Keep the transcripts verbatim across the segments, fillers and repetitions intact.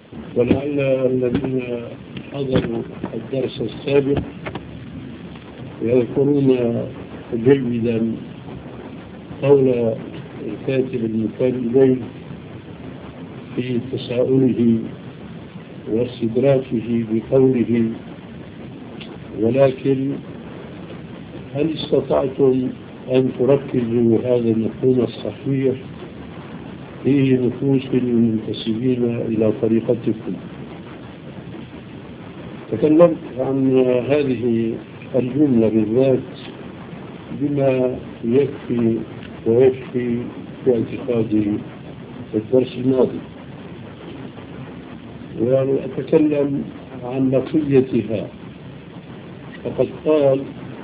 ولعل الذين حضروا الدرس السابق يذكرون جيدا قول الكاتب المثال إليه في تساؤله واستدراكه بقوله: ولكن هل استطعتم أن تركزوا هذا المفهوم الصحيح في نفوس المنتسبين إلى طريقتكم؟ تكلمت عن هذه الجملة بالذات بما يكفي ويكفي في اعتقادي في الدرس الماضي، وأتكلم عن بقيتها. فقد قال: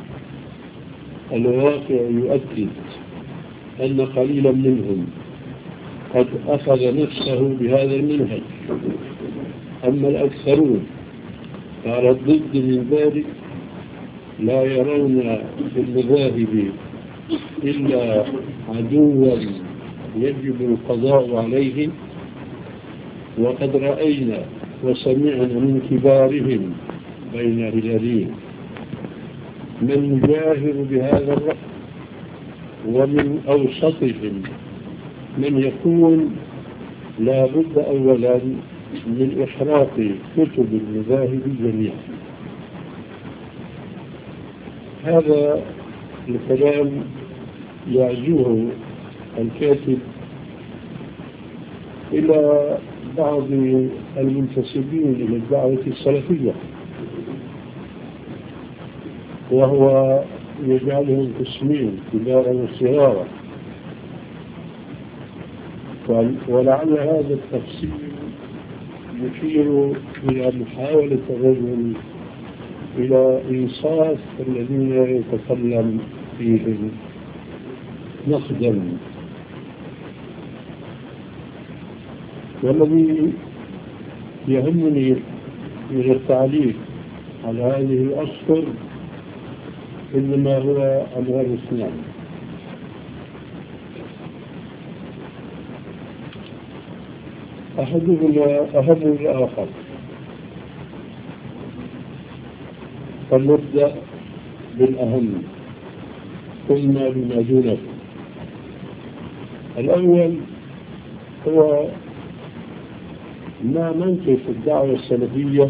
الواقع يؤكد أن قليلا منهم قد أخذ نفسه بهذا المنهج، أما الأكثرون على الضد من ذلك لا يرون في المذاهب إلا عدوا يجب القضاء عليه. وقد رأينا وسمعنا من كبارهم بين هلالين من يجاهر بهذا الرأي، ومن أوسطهم من يقول لا بد أولا من إحراق كتب المذاهب جميعا. هذا الكلام يعزوه الكاتب إلى بعض المنتسبين إلى الدعوة السلفية، وهو يجعلهم قسمين: كبارا وصغارا. ولعل هذا التفسير يشير إلى محاولة الرجل إلى إنصاف الذين يتكلم فيهم نقدا. والذي يهمني من التعليق على هذه الأسطر إنما هو أمر اثنان: أحدهما أهم من الآخر. فلنبدأ بالأهم ثم بما دونه. الأول هو ما موقف الدعوة السلفية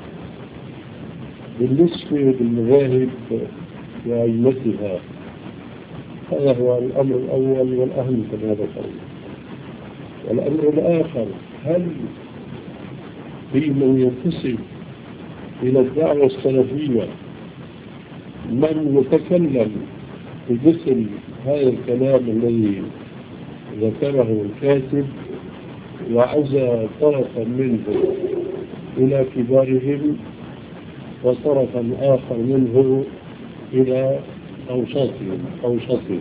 بالنسبة للمذاهب وأئمتها. هذا هو الأمر الأول والأهم كما ذكرنا. والأمر الآخر: هل في من ينتسب إلى الدعوة السلفية من يتكلم بمثل هذا الكلام الذي ذكره الكاتب وعزى طرفا منه إلى كبارهم وطرفا آخر منه إلى أوسطهم أوسطهم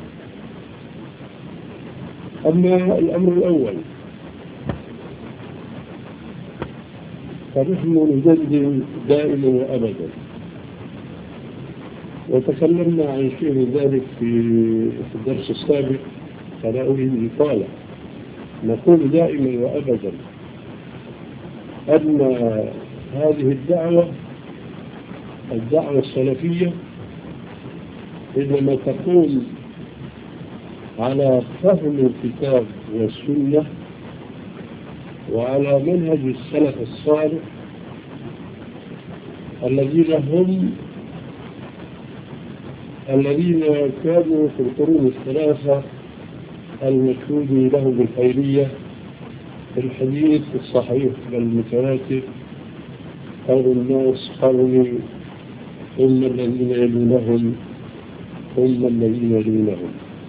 أما الأمر الأول فنحن نجدد دائما وأبدا، وتكلمنا عن شيء من ذلك في الدرس السابق فلا أريد إطالة. نقول دائما وأبدا أن هذه الدعوة الدعوة السلفية إنما تقوم على فهم الكتاب والسنة وعلى منهج السلف الصالح الذين هم الذين كانوا في القرون الثلاثة المشهود له بالخيرية في الحديث الصحيح والمتواتر: خير الناس قرني ثم الذين يلونهم ثم الذين يلونهم.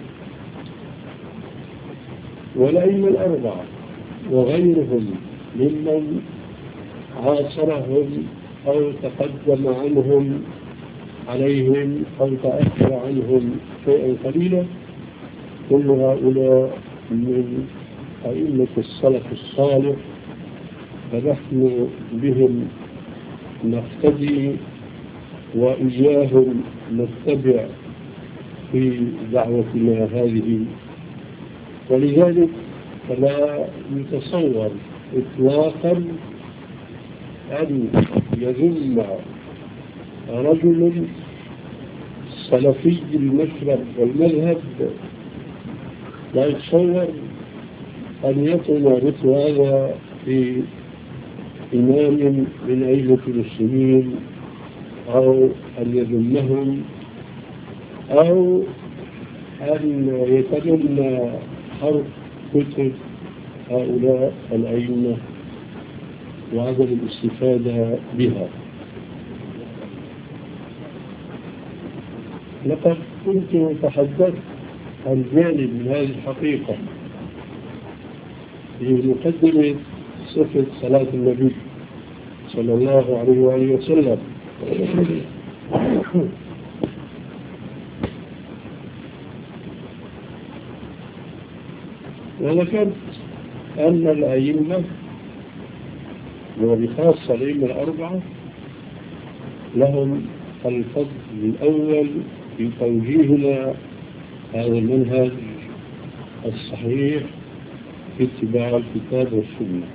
والأئمة الأربعة وغيرهم ممن عاصرهم أو تقدم عنهم عليهم أو تأخر عنهم شيئا قليلا، كل هؤلاء من أئمة السلف الصالح، فنحن بهم نقتدي وإياهم نتبع في دعوتنا هذه. ولذلك فلا يتصور إطلاقا أن يذم رجل سلفي المشرب والمذهب لا يتصور أن يكون مثل هذا في إمام من أئمة المسلمين أو أن يذمهم أو أن يتبنى حرف كتب هؤلاء الأئمة وعدم الاستفادة بها. لقد كنت تحدثت عن جانب من هذه الحقيقة في مقدمة صفة صلاة النبي صلى الله عليه وآله وسلم. وذكرت أن الأئمة وبخاصة الأئمة الأربعة لهم الفضل الأول في توجيهنا هذا المنهج الصحيح في اتباع الكتاب والسنة.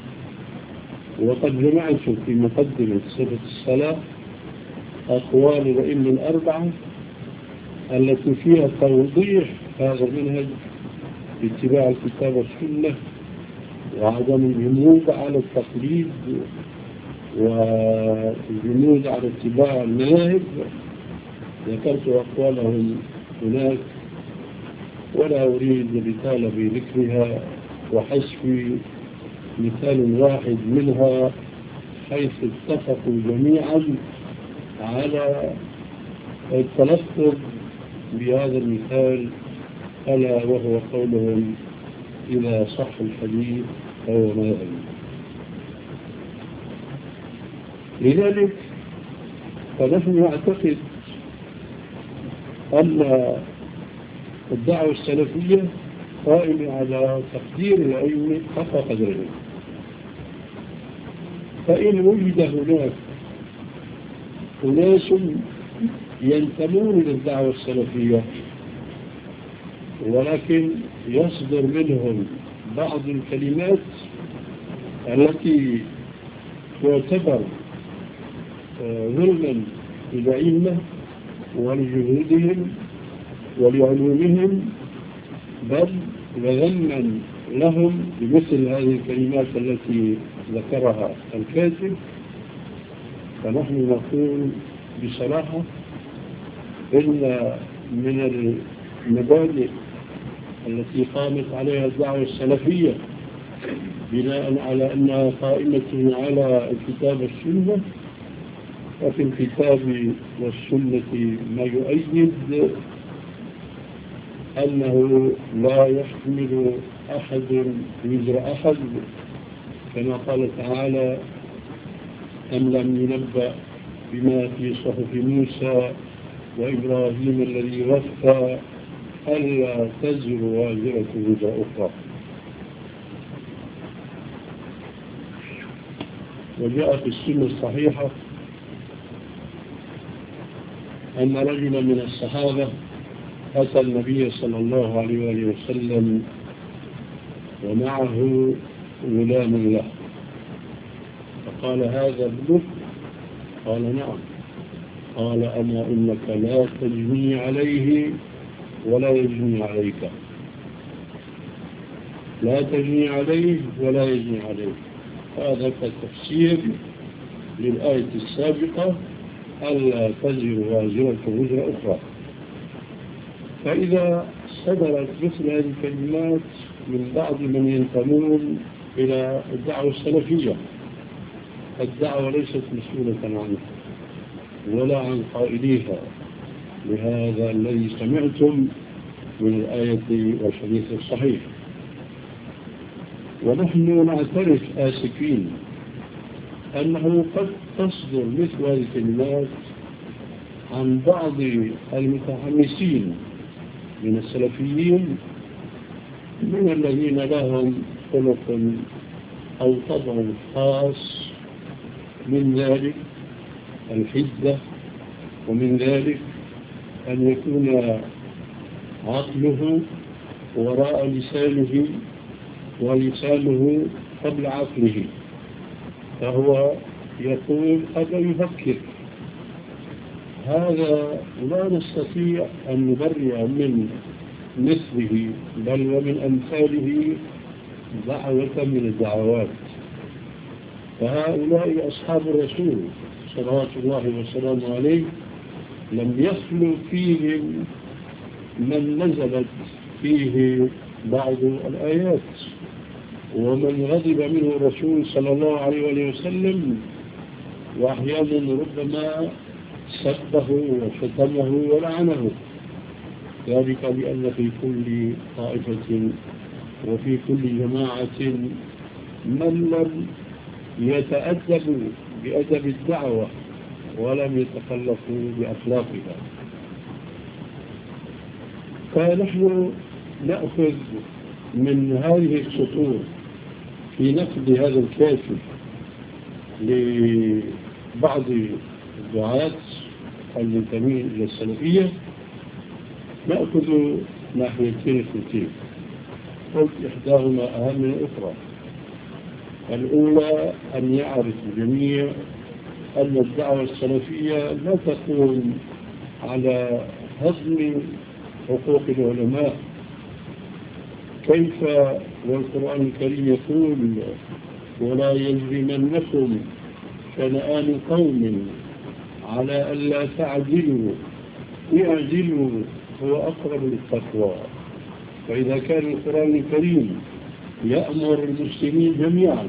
وقد جمعت في مقدمة صفة الصلاة أقوال الأئمة الأربعة التي فيها توضيح هذا المنهج في اتباع الكتاب والسنة وعدم الجمود على التقليد والجمود على اتباع المذاهب. ذكرت أقوالهم هناك ولا أريد الإطالة بذكرها وحذف مثال واحد منها حيث اتفقوا جميعا على التلفظ بهذا المثال ألا وهو قولهم إذا صح الحديث فهو ما يأمن. لذلك فنحن نعتقد أن الدعوة السلفية قائمة على تقدير العلم حق قدره. فإن وجد هناك أناس ينتمون للدعوة السلفية ولكن يصدر منهم بعض الكلمات التي تعتبر ظلما للأئمة ولجهودهم ولعلومهم بل وذما لهم بمثل هذه الكلمات التي ذكرها الكاتب. فنحن نقول بصراحة إن من المبادئ التي قامت عليها الدعوة السلفية بناء على أنها قائمة على الكتاب والسنة، وفي الكتاب والسنة ما يؤيد أنه لا يحمل أحد وزر أحد كما قال تعالى أم لم ينبأ بما في صحف موسى وإبراهيم الذي وفى ألا تزر وازرة وزر أخرى. وجاء في السنة الصحيحة أن رجلا من الصحابة أتى النبي صلى الله عليه وآله وسلم ومعه غلام له فقال هذا ابنك؟ قال نعم. قال أما إنك لا تجني عليه ولا يجني عليك، لا تجني عليه ولا يجني عليك. هذا كتفسير للآية السابقة ألا تزر وازرة وزر أخرى. فإذا صدرت مثل هذه الكلمات من بعض من ينتمون إلى الدعوة السلفية، الدعوة ليست مسؤولة عنها ولا عن قائليها لهذا الذي سمعتم من الآية والحديث الصحيح. ونحن نعترف آسفين أنه قد تصدر مثل هذه الكلمات عن بعض المتحمسين من السلفيين من الذين لهم خلق أو طبع خاص، من ذلك الحدة، ومن ذلك أن يكون عقله وراء لسانه ولسانه قبل عقله، فهو يقول قبل يفكر. هذا لا نستطيع أن نبرئ من مثله بل ومن أمثاله دعوة من الدعوات. فهؤلاء أصحاب الرسول صلوات الله وسلامه عليه لم يخلو فيهم من نزلت فيه بعض الآيات، ومن غضب منه الرسول صلى الله عليه وسلم وأحيانا ربما سبه وشتمه ولعنه، ذلك لأن في كل طائفة وفي كل جماعة من لم يتأدبوا بأدب الدعوة ولم يتخلقوا بأخلاقها. فنحن نأخذ من هذه السطور في نقد هذا الكاتب لبعض الدعاة المنتمين إلى السلفية، نأخذ ناحيتين اثنتين، قلت إحداهما أهم من الأخرى. الأولى أن يعرف الجميع أن الدعوة السلفية لا تقوم على هضم حقوق العلماء. كيف والقرآن الكريم يقول ولا يجرمنكم شنآن قوم على ألا تعدلوا اعدلوا هو أقرب للتقوى. فإذا كان القرآن الكريم يأمر المسلمين جميعا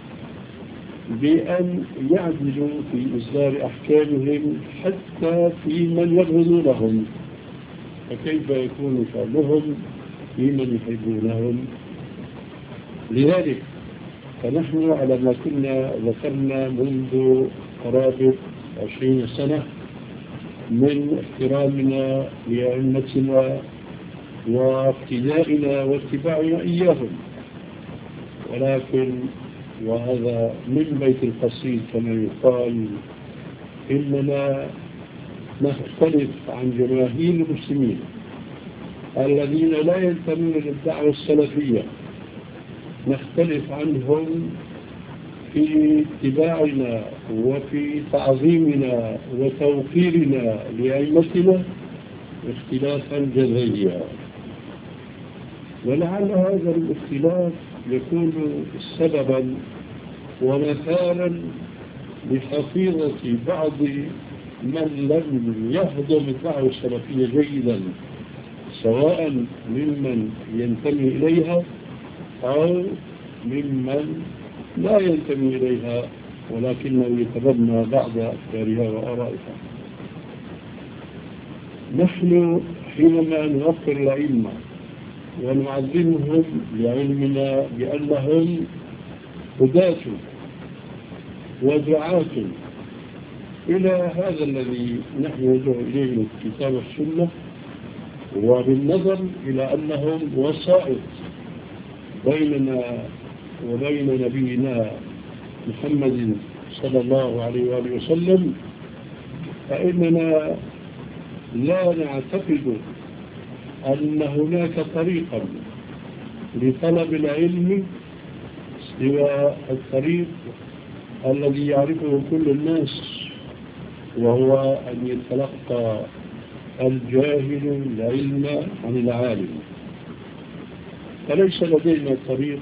بأن يعدلوا في إصدار أحكامهم حتى في من يبغضونهم، فكيف يكون شأنهم في من يحبونهم؟ لذلك فنحن على ما كنا ذكرنا منذ قرابة عشرين سنة من احترامنا لأئمتنا واقتدائنا واتباعنا إياهم، ولكن وهذا من بيت القصيد كما يقال إننا نختلف عن جماهير المسلمين الذين لا ينتمون للدعوة السلفية، نختلف عنهم في اتباعنا وفي تعظيمنا وتوقيرنا لأئمتنا اختلافا جذريا. ولعل هذا الاختلاف يكون سببا ومثالا لحفيظة بعض من لم يهضم الدعوة السلفية جيدا، سواء ممن ينتمي إليها أو ممن لا ينتمي إليها ولكنه يتبنى بعض أفكارها وآرائها. نحن حينما نوفر الأئمة ونعلمهم لعلمنا بأنهم هداة ودعاة إلى هذا الذي نحن ندعو إليه من الكتاب والسنة، وبالنظر إلى أنهم وسائط بيننا وبين نبينا محمد صلى الله عليه وآله وسلم، فإننا لا نعتقد أن هناك طريقا لطلب العلم سوى الطريق الذي يعرفه كل الناس، وهو أن يتلقى الجاهل العلم عن العالم. فليس لدينا طريق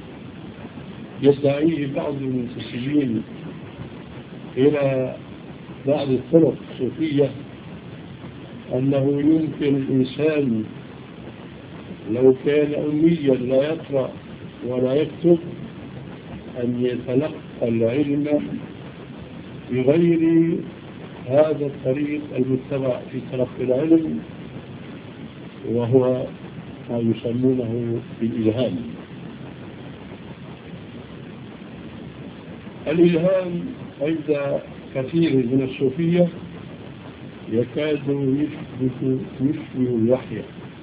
يدعيه بعض المنتسبين إلى بعض الطرق الصوفية أنه يمكن الإنسان لو كان أميا لا يقرأ ولا يكتب أن يتلقى العلم بغير هذا الطريق المتبع في تلقي العلم، وهو ما يسمونه بالإلهام. الإلهام عند كثير من الصوفية يكاد يشبه يشبه الوحي.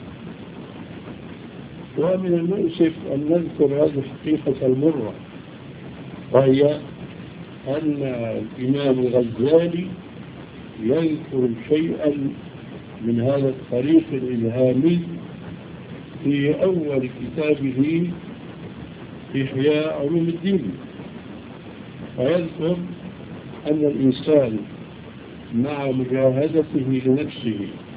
ومن المؤسف أن نذكر هذه الحقيقة المرة، وهي أن الإمام الغزالي يذكر شيئا من هذا الطريق الإلهامي في أول كتابه في إحياء علوم الدين، ويذكر أن الإنسان مع مجاهدته لنفسه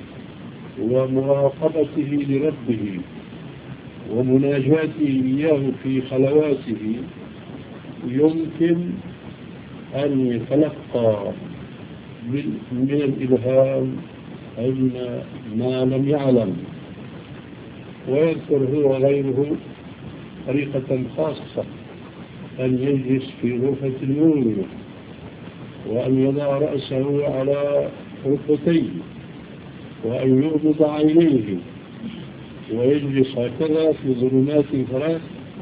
ومراقبته لربه ومناجاته إياه في خلواته يمكن أن يتلقى من الإلهام علم ما لم يعلم، ويذكر هو وغيره طريقة خاصة أن يجلس في غرفة النور وأن يضع رأسه على ركبتيه وأن يغمض عينيه ويجلس هكذا في ظلمات ثلاث: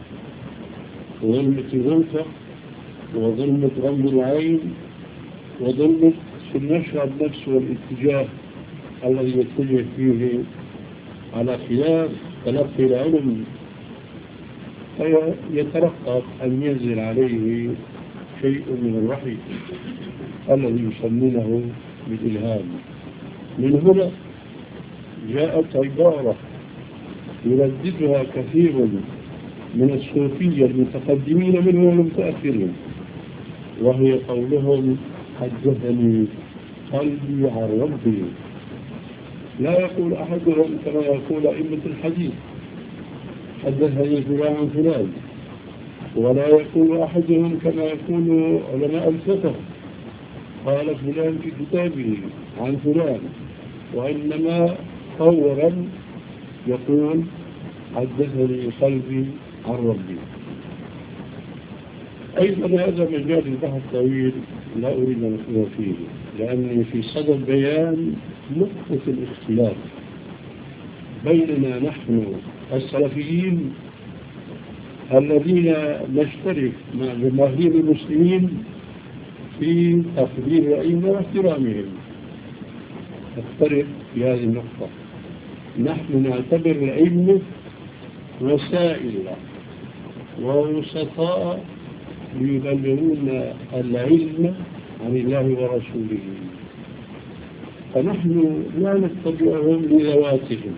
ظلمة الغرفة وظلمة غمض العين وظلمة في النشر النفس والاتجاه الذي يتجه فيه على خلاف تلقي العلم، فيترقب أن ينزل عليه شيء من الوحي الذي يسمونه بالإلهام. من هنا جاءت عبارة يرددها كثير من الصوفية المتقدمين منهم والمتأخرين، وهي قولهم: حدثني قلبي عن ربي. لا يقول أحدهم كما يقول أئمة الحديث: حدثني فلان عن فلان، ولا يقول أحدهم كما يقول علماء الفقه: قال فلان في كتابه عن فلان، وإنما فورا يقول: حدثني قلبي عن ربي. أيضا هذا مجال البحث طويل لا أريد أن أخوض فيه، لأني في صدد بيان نقطة الاختلاف بيننا نحن السلفيين الذين نشترك مع جماهير المسلمين في تقدير الأئمة واحترامهم. نختلف في هذه النقطة. نحن نعتبر الأئمة وسائل ووسطاء ليبلغون العلم عن الله ورسوله، فنحن لا نتبعهم لذواتهم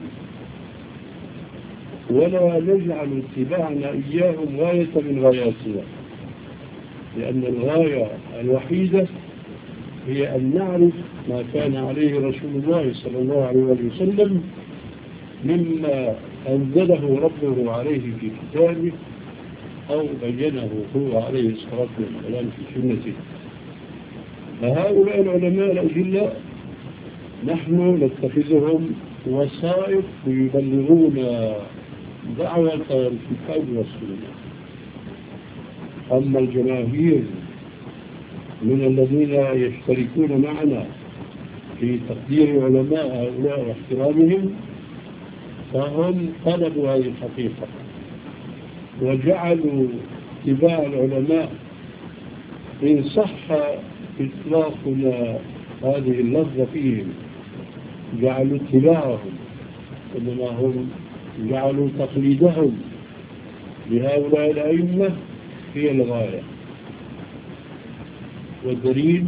ولا نجعل اتباعنا إياهم غاية من غاياتنا، لأن الغاية الوحيدة هي أن نعرف ما كان عليه رسول الله صلى الله عليه وسلم مما أنزله ربه عليه في كتابه أو بينه هو عليه الصلاة والسلام في سنته. فهؤلاء العلماء الأجلاء نحن نتخذهم وسائط ليبلغون دعوة الكتاب والسنة. أما الجماهير من الذين يشتركون معنا في تقدير علماء هؤلاء واحترامهم فهم طلبوا هذه الحقيقة وجعلوا اتباع العلماء، إن صح إطلاقنا هذه اللفظة فيهم، جعلوا اتباعهم، إنما هم جعلوا تقليدهم لهؤلاء الأئمة هي الغاية. والدليل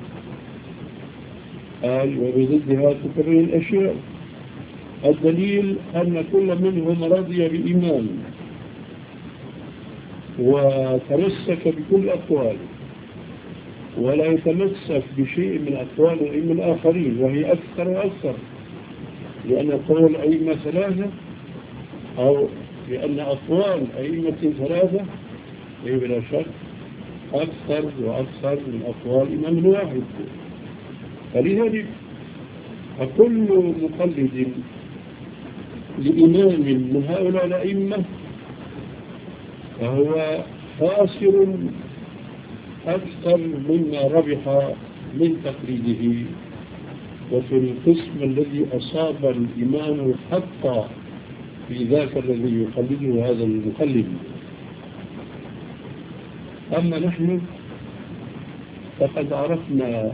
قال: وبضدها تكرر الأشياء. الدليل أن كل منهم رضي بإيمان وتمسك بكل أقواله ولا يتمسك بشيء من أقوال الأئمة الآخرين، وهي أكثر وأكثر، لأن قول الأئمة ثلاثة أو لأن أقوال أئمة ثلاثة هي بلا شك أكثر وأكثر من أقوال إمام واحد. فلذلك فكل مقلد لإمام من هؤلاء الأئمة فهو خاسر أكثر مما ربح من تقليده. وفي القسم الذي أصاب الإمام الحق في ذاك الذي يقلده هذا المقلد. أما نحن فقد عرفنا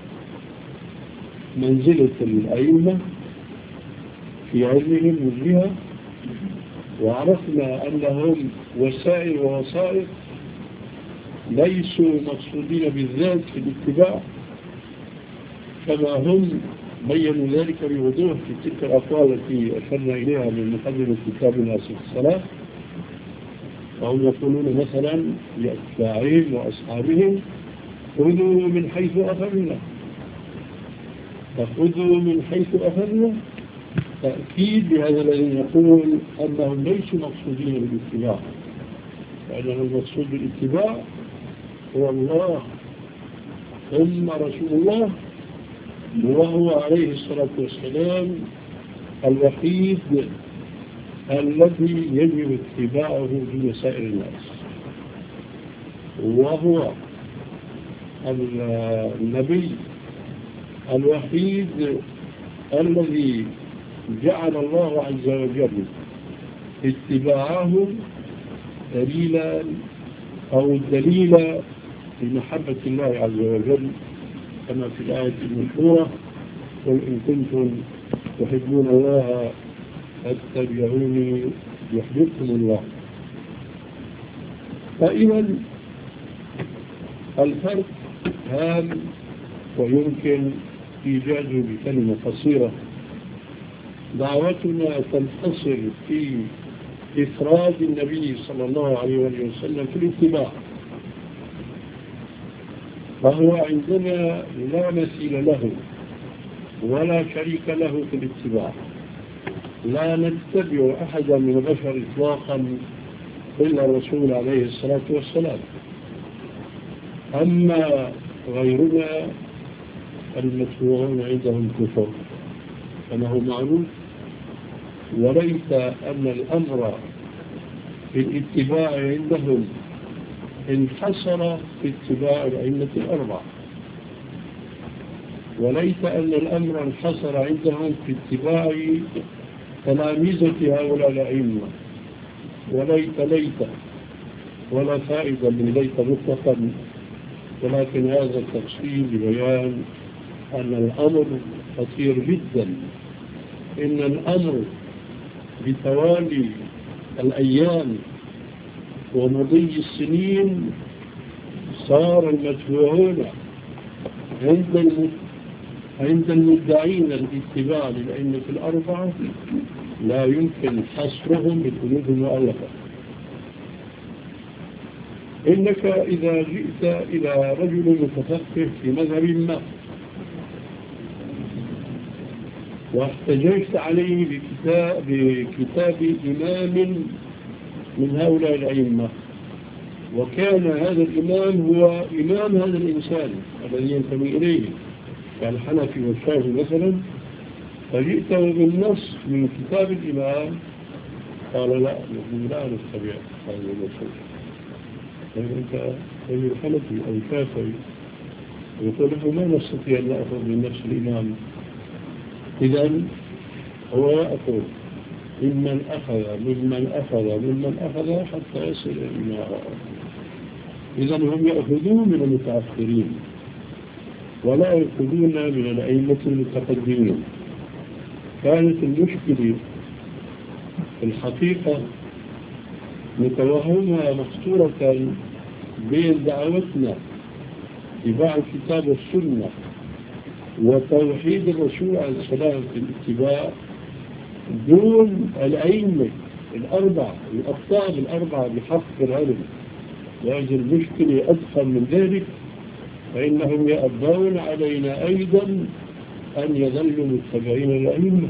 منزلة الأئمة في علمهم من جهة، وعرفنا أنهم وسائل ووسائط ليسوا مقصودين بالذات في الاتباع، كما هم بيّنوا ذلك بوضوح في تلك الأقوال التي أشرنا إليها من مقدمة كتاب ناصر الصلاة. فهم يقولون مثلا لأتباعهم وأصحابهم خذوا من حيث أخذنا، فخذوا من حيث أخذنا تأكيد بهذا الذي يقول أنهم ليسوا مقصودين بالاتباع، لأنه المقصود بالاتباع هو الله ثم رسول الله، وهو عليه الصلاة والسلام الوحيد الذي يجب اتباعه دون سائر الناس، وهو النبي الوحيد الذي جعل الله عز وجل اتباعه دليلا أو دليلا لمحبة الله عز وجل، كما في الآية المشهورة: قل إن كنتم تحبون الله فاتبعوني يحببكم الله. فإذا الفرق هام ويمكن إيجاده بكلمة قصيرة. دعوتنا تنحصر في إفراد النبي صلى الله عليه وسلم في الاتباع، فهو عندنا لا مثيل له ولا شريك له في الاتباع، لا نتبع أحدا من البشر إطلاقا إلا الرسول عليه الصلاة والسلام. أما غيرنا المتبوعون عندهم كفر كما هو معروف، وليس أن الأمر في الاتباع عندهم انحصر في اتباع الأئمة الأربعة، وليس أن الأمر انحصر عندهم في اتباع تلامذة هؤلاء الأئمة، وليت ليت ولا فائدة من ليت مطلقا، ولكن هذا التفصيل لبيان أن الأمر خطير جدا. إن الأمر بتوالي الأيام ومضي السنين صار المتبوعون عند عند المدعين الاتباع للأئمة الأربعة لا يمكن حصرهم بالقلوب المؤلفة. إنك إذا جئت إلى رجل متفقه في مذهب ما واحتججت عليه بكتاب, بكتاب إمام من هؤلاء الأئمة، وكان هذا الإمام هو إمام هذا الإنسان الذي ينتمي إليه كالحنفي والشافعي مثلا، فجئت بالنص من كتاب الإمام قال لا نحن لا نتبع هذا النص. أنت رجل حنفي أو شافعي يقول له ما نستطيع أن نأخذ من نفس الإمام، إذن هو يأخذ ممن أخذ ممن أخذ ممن أخذ حتى يصل إلى الإمام. إذن هم يأخذون من المتأخرين ولا يأخذون من الأئمة المتقدمين. كانت المشكلة في الحقيقة متوهمة مخطورة بين دعوتنا اتباع الكتاب والسنة وتوحيد الرسول عليه السلام في الاتباع دون الأئمة الأربعة الأقطاب الأربعة بحق العلم. وهذه المشكلة أدخل من ذلك، فإنهم يأبون علينا أيضا أن يظلوا متبعين الأئمة،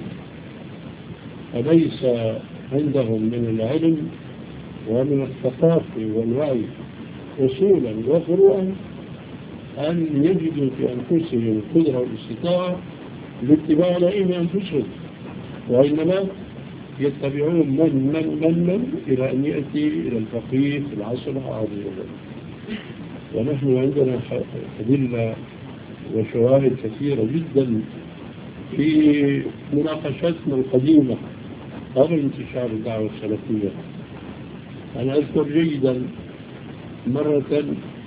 فليس عندهم من العلم ومن الثقافة والوعي أصولا وفروعا أن يجدوا في أنفسهم القدرة والاستطاعة لاتباع الأئمة أنفسهم، وإنما يتبعون من من من من إلى أن يأتي إلى الفقيه في العصر الحاضر. ونحن عندنا أدلة وشواهد كثيرة جدا في مناقشتنا القديمة قبل انتشار الدعوة السلفية. أنا أذكر جيدا مرة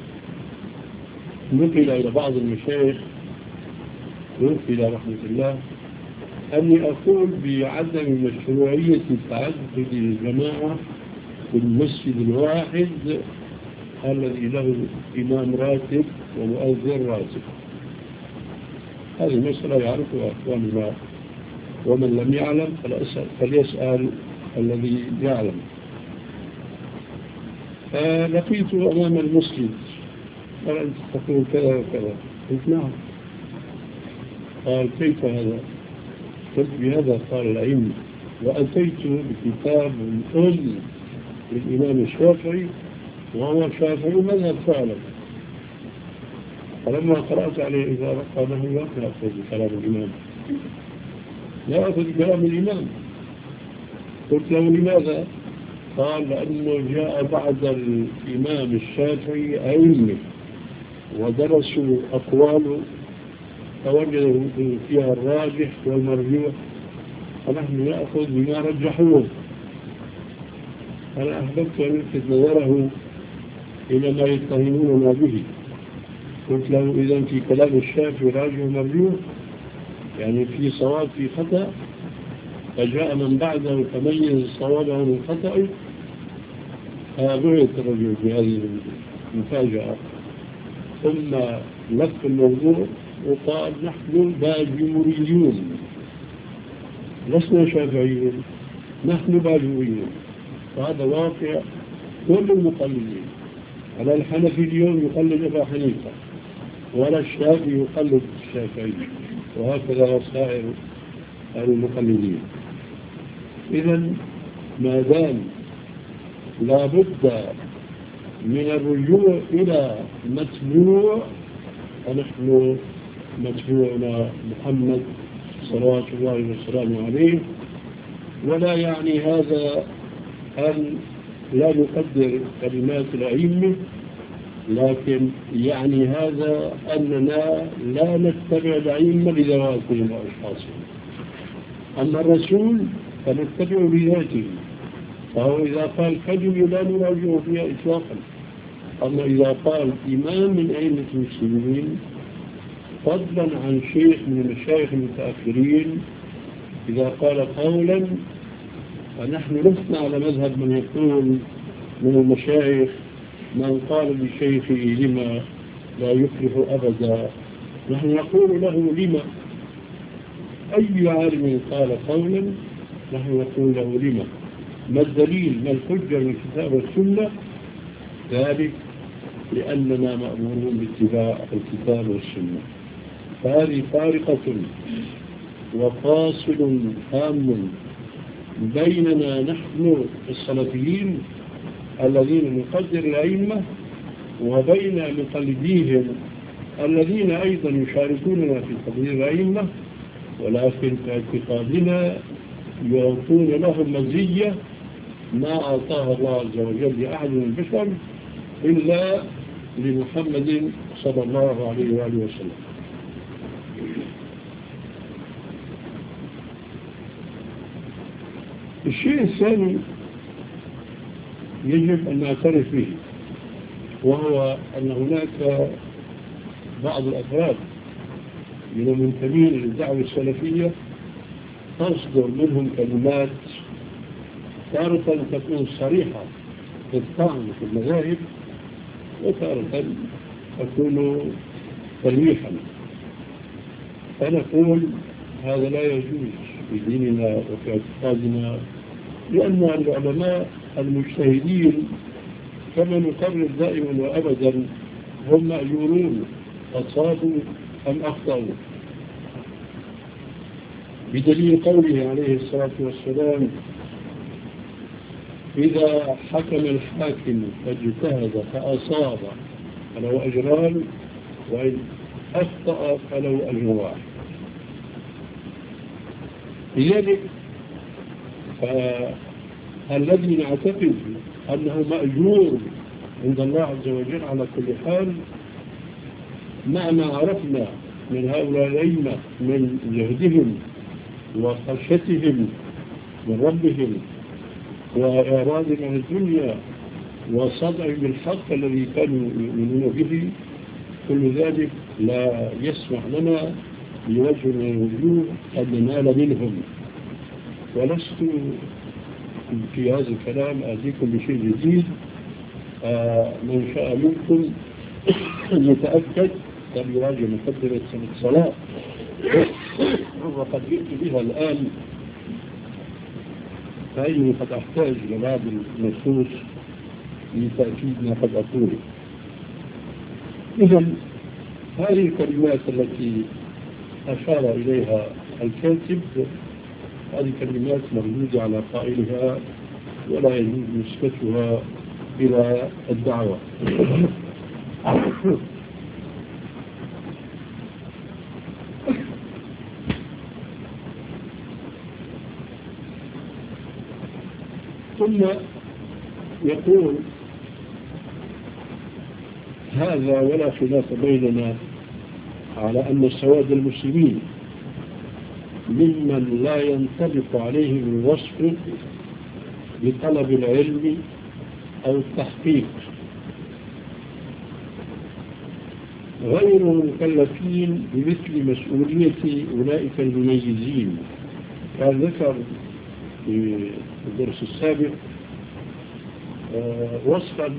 نقل إلى بعض المشايخ إلى رحمة الله أني أقول بعدم مشروعية تعدد الجماعة في المسجد الواحد الذي له إمام راتب ومؤذن راتب. هذه المسألة يعرفها أخواننا، ومن لم يعلم فليسأل الذي يعلم. فلقيته أمام المسجد قال أنت تقول كذا وكذا. قلت نعم. قال كيف هذا؟ قلت بهذا قال العلم. وأتيت بكتاب الأم للإمام الشافعي وهو شافعي مذهب فعلا. فلما قرأت عليه إذا قال له لا أخذ بكلام الإمام، لا أخذ بكلام الإمام. قلت له لماذا؟ قال لأنه جاء بعد الإمام الشافعي أئمة ودرسوا أقواله فوجدوا فيها الراجح والمرجوح، فنحن نأخذ بما رجحوه. أنا أحببت أن ألفت نظره إلى ما يتهموننا به. قلت له إذا في كلام الشافعي راجح ومرجوح، يعني في صواب في خطأ، فجاء من بعده فميز صوابه من خطأه. فبعت الرجل في هذه المفاجأة، ثم لف الموضوع وقال نحن باجوريون لسنا شافعيون، نحن باجوريون. وهذا واقع كل المقلدين. على الحنفي اليوم يقلد أبا حنيفة، ولا الشافعي يقلد الشافعي، وهكذا سائر المقلدين. إذن ما دام لا بد من الرجوع إلى متبوع، ونحن متبوعنا محمد صلوات الله وسلامه عليه. ولا يعني هذا أن لا نقدر كلمات الأئمة، لكن يعني هذا أننا لا نتبع الأئمة لذواتهم وأشخاصهم. أما الرسول فنتبع بذاته، فهو إذا قال كلمة لا نراجع فيها إطلاقا. أما إذا قال إمام من أئمة المسلمين فضلا عن شيخ من المشايخ المتأخرين، إذا قال قولا فنحن لسنا على مذهب من يقول من المشايخ من قال لشيخه لما لا يفلح أبدا. نحن نقول له لما. أي عالم قال قولا نحن نقول له لما. ما الدليل؟ ما الحجة من الكتاب والسنة؟ ذلك لأننا مأمورون باتباع الكتاب والسنة. فهذه فارقة وفاصل هام بيننا نحن السلفيين الذين نقدر الأئمة وبين مقلديهم الذين أيضا يشاركوننا في تقدير الأئمة، ولكن في اعتقادنا يعطون لهم مزية ما أعطاها الله عز وجل لأحد من البشر إلا لمحمد صلى الله عليه وآله وسلم. الشيء الثاني يجب أن نعترف به، وهو أن هناك بعض الأفراد من المنتمين للدعوة السلفية تصدر منهم كلمات تارة تكون صريحة في الطعن في المذاهب، وتارة تكون تلويحا. فنقول هذا لا يجوز في ديننا وفي اعتقادنا، لأن العلماء المجتهدين كما نقرر دائما وأبدا هم مأجورون، أصابوا أم أخطأوا، بدليل قوله عليه الصلاة والسلام إذا حكم الحاكم فاجتهد فأصاب فله أجران وإن أخطأ فله أجر واحد. لذلك فالذي نعتقد أنه مأجور عند الله عز وجل على كل حال، مع ما عرفنا من هؤلاء الأئمة من جهدهم وخشيتهم من ربهم وإعراضهم عن الدنيا وصدعهم بالحق الذي كانوا يؤمنون به، كل ذلك لا يسمح لنا بوجه من الوجوه أن ننال منهم. ولست في هذا الكلام آتيكم بشيء جديد. آه من شاء منكم أن يتأكد فليراجع مقدمة سنة الصلاة، وقد جئت بها الآن، فإني قد أحتاج إلى بعض النصوص لتأكيد ما قد أقوله. إذن هذه الكلمات التي أشار إليها الكاتب هذه كلمات مردودة على قائلها ولا يجوز نسبتها إلى الدعوة. ثم يقول هذا ولا خلاف بيننا على أن سواد المسلمين ممن لا ينطبق عليهم الوصف بطلب العلم أو التحقيق غير مكلفين بمثل مسؤولية أولئك المميزين. كان ذكر في الدرس السابق وصفا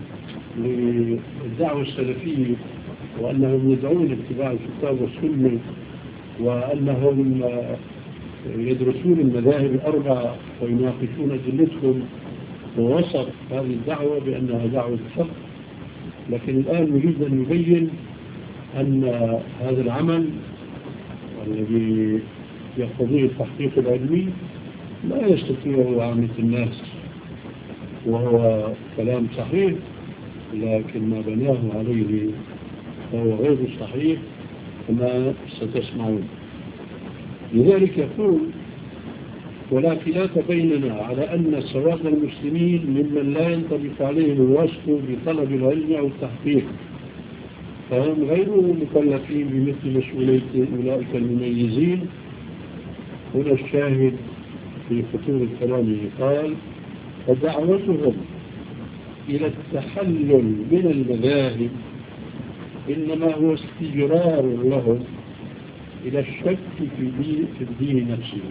للدعوة السلفية وأنهم يدعون اتباع الكتاب والسنة وأنهم يدرسون المذاهب الأربعة ويناقشون أدلتهم، ووصف هذه الدعوة بأنها دعوة حق. لكن الآن يريد أن يبين أن هذا العمل الذي يقتضيه التحقيق العلمي لا يستطيعه عامة الناس، وهو كلام صحيح لكن ما بناه عليه فهو غير صحيح كما ستسمعون. لذلك يقول ولا خلاف بيننا على أن سواد المسلمين ممن لا ينطبق عليهم الوصف بطلب العلم أو التحقيق فهم غير مكلفين بمثل مسؤولية أولئك المميزين. هنا الشاهد في خطور كلامه قال فدعوتهم إلى التحلل من المذاهب إنما هو استجرار لهم إلى الشك في الدين نفسه،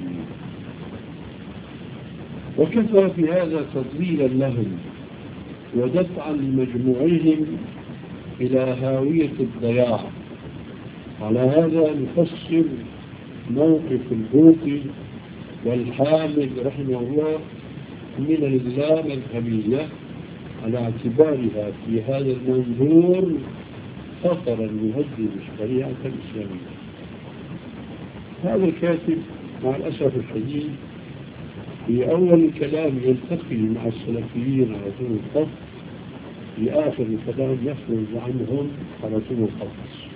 وكفى في هذا تضليلا لهم ودفعا لمجموعهم إلى هاوية الضياع. على هذا نفسر موقف البوطي والحامد رحمه الله من اللامذهبية على اعتبارها في هذا المنظور خطرا يهدد الشريعة الإسلامية. هذا الكاتب مع الأسف الشديد في أول الكلام يلتقي مع السلفيين على طول الخط، في آخر الكلام يخرج عنهم على طول الخط.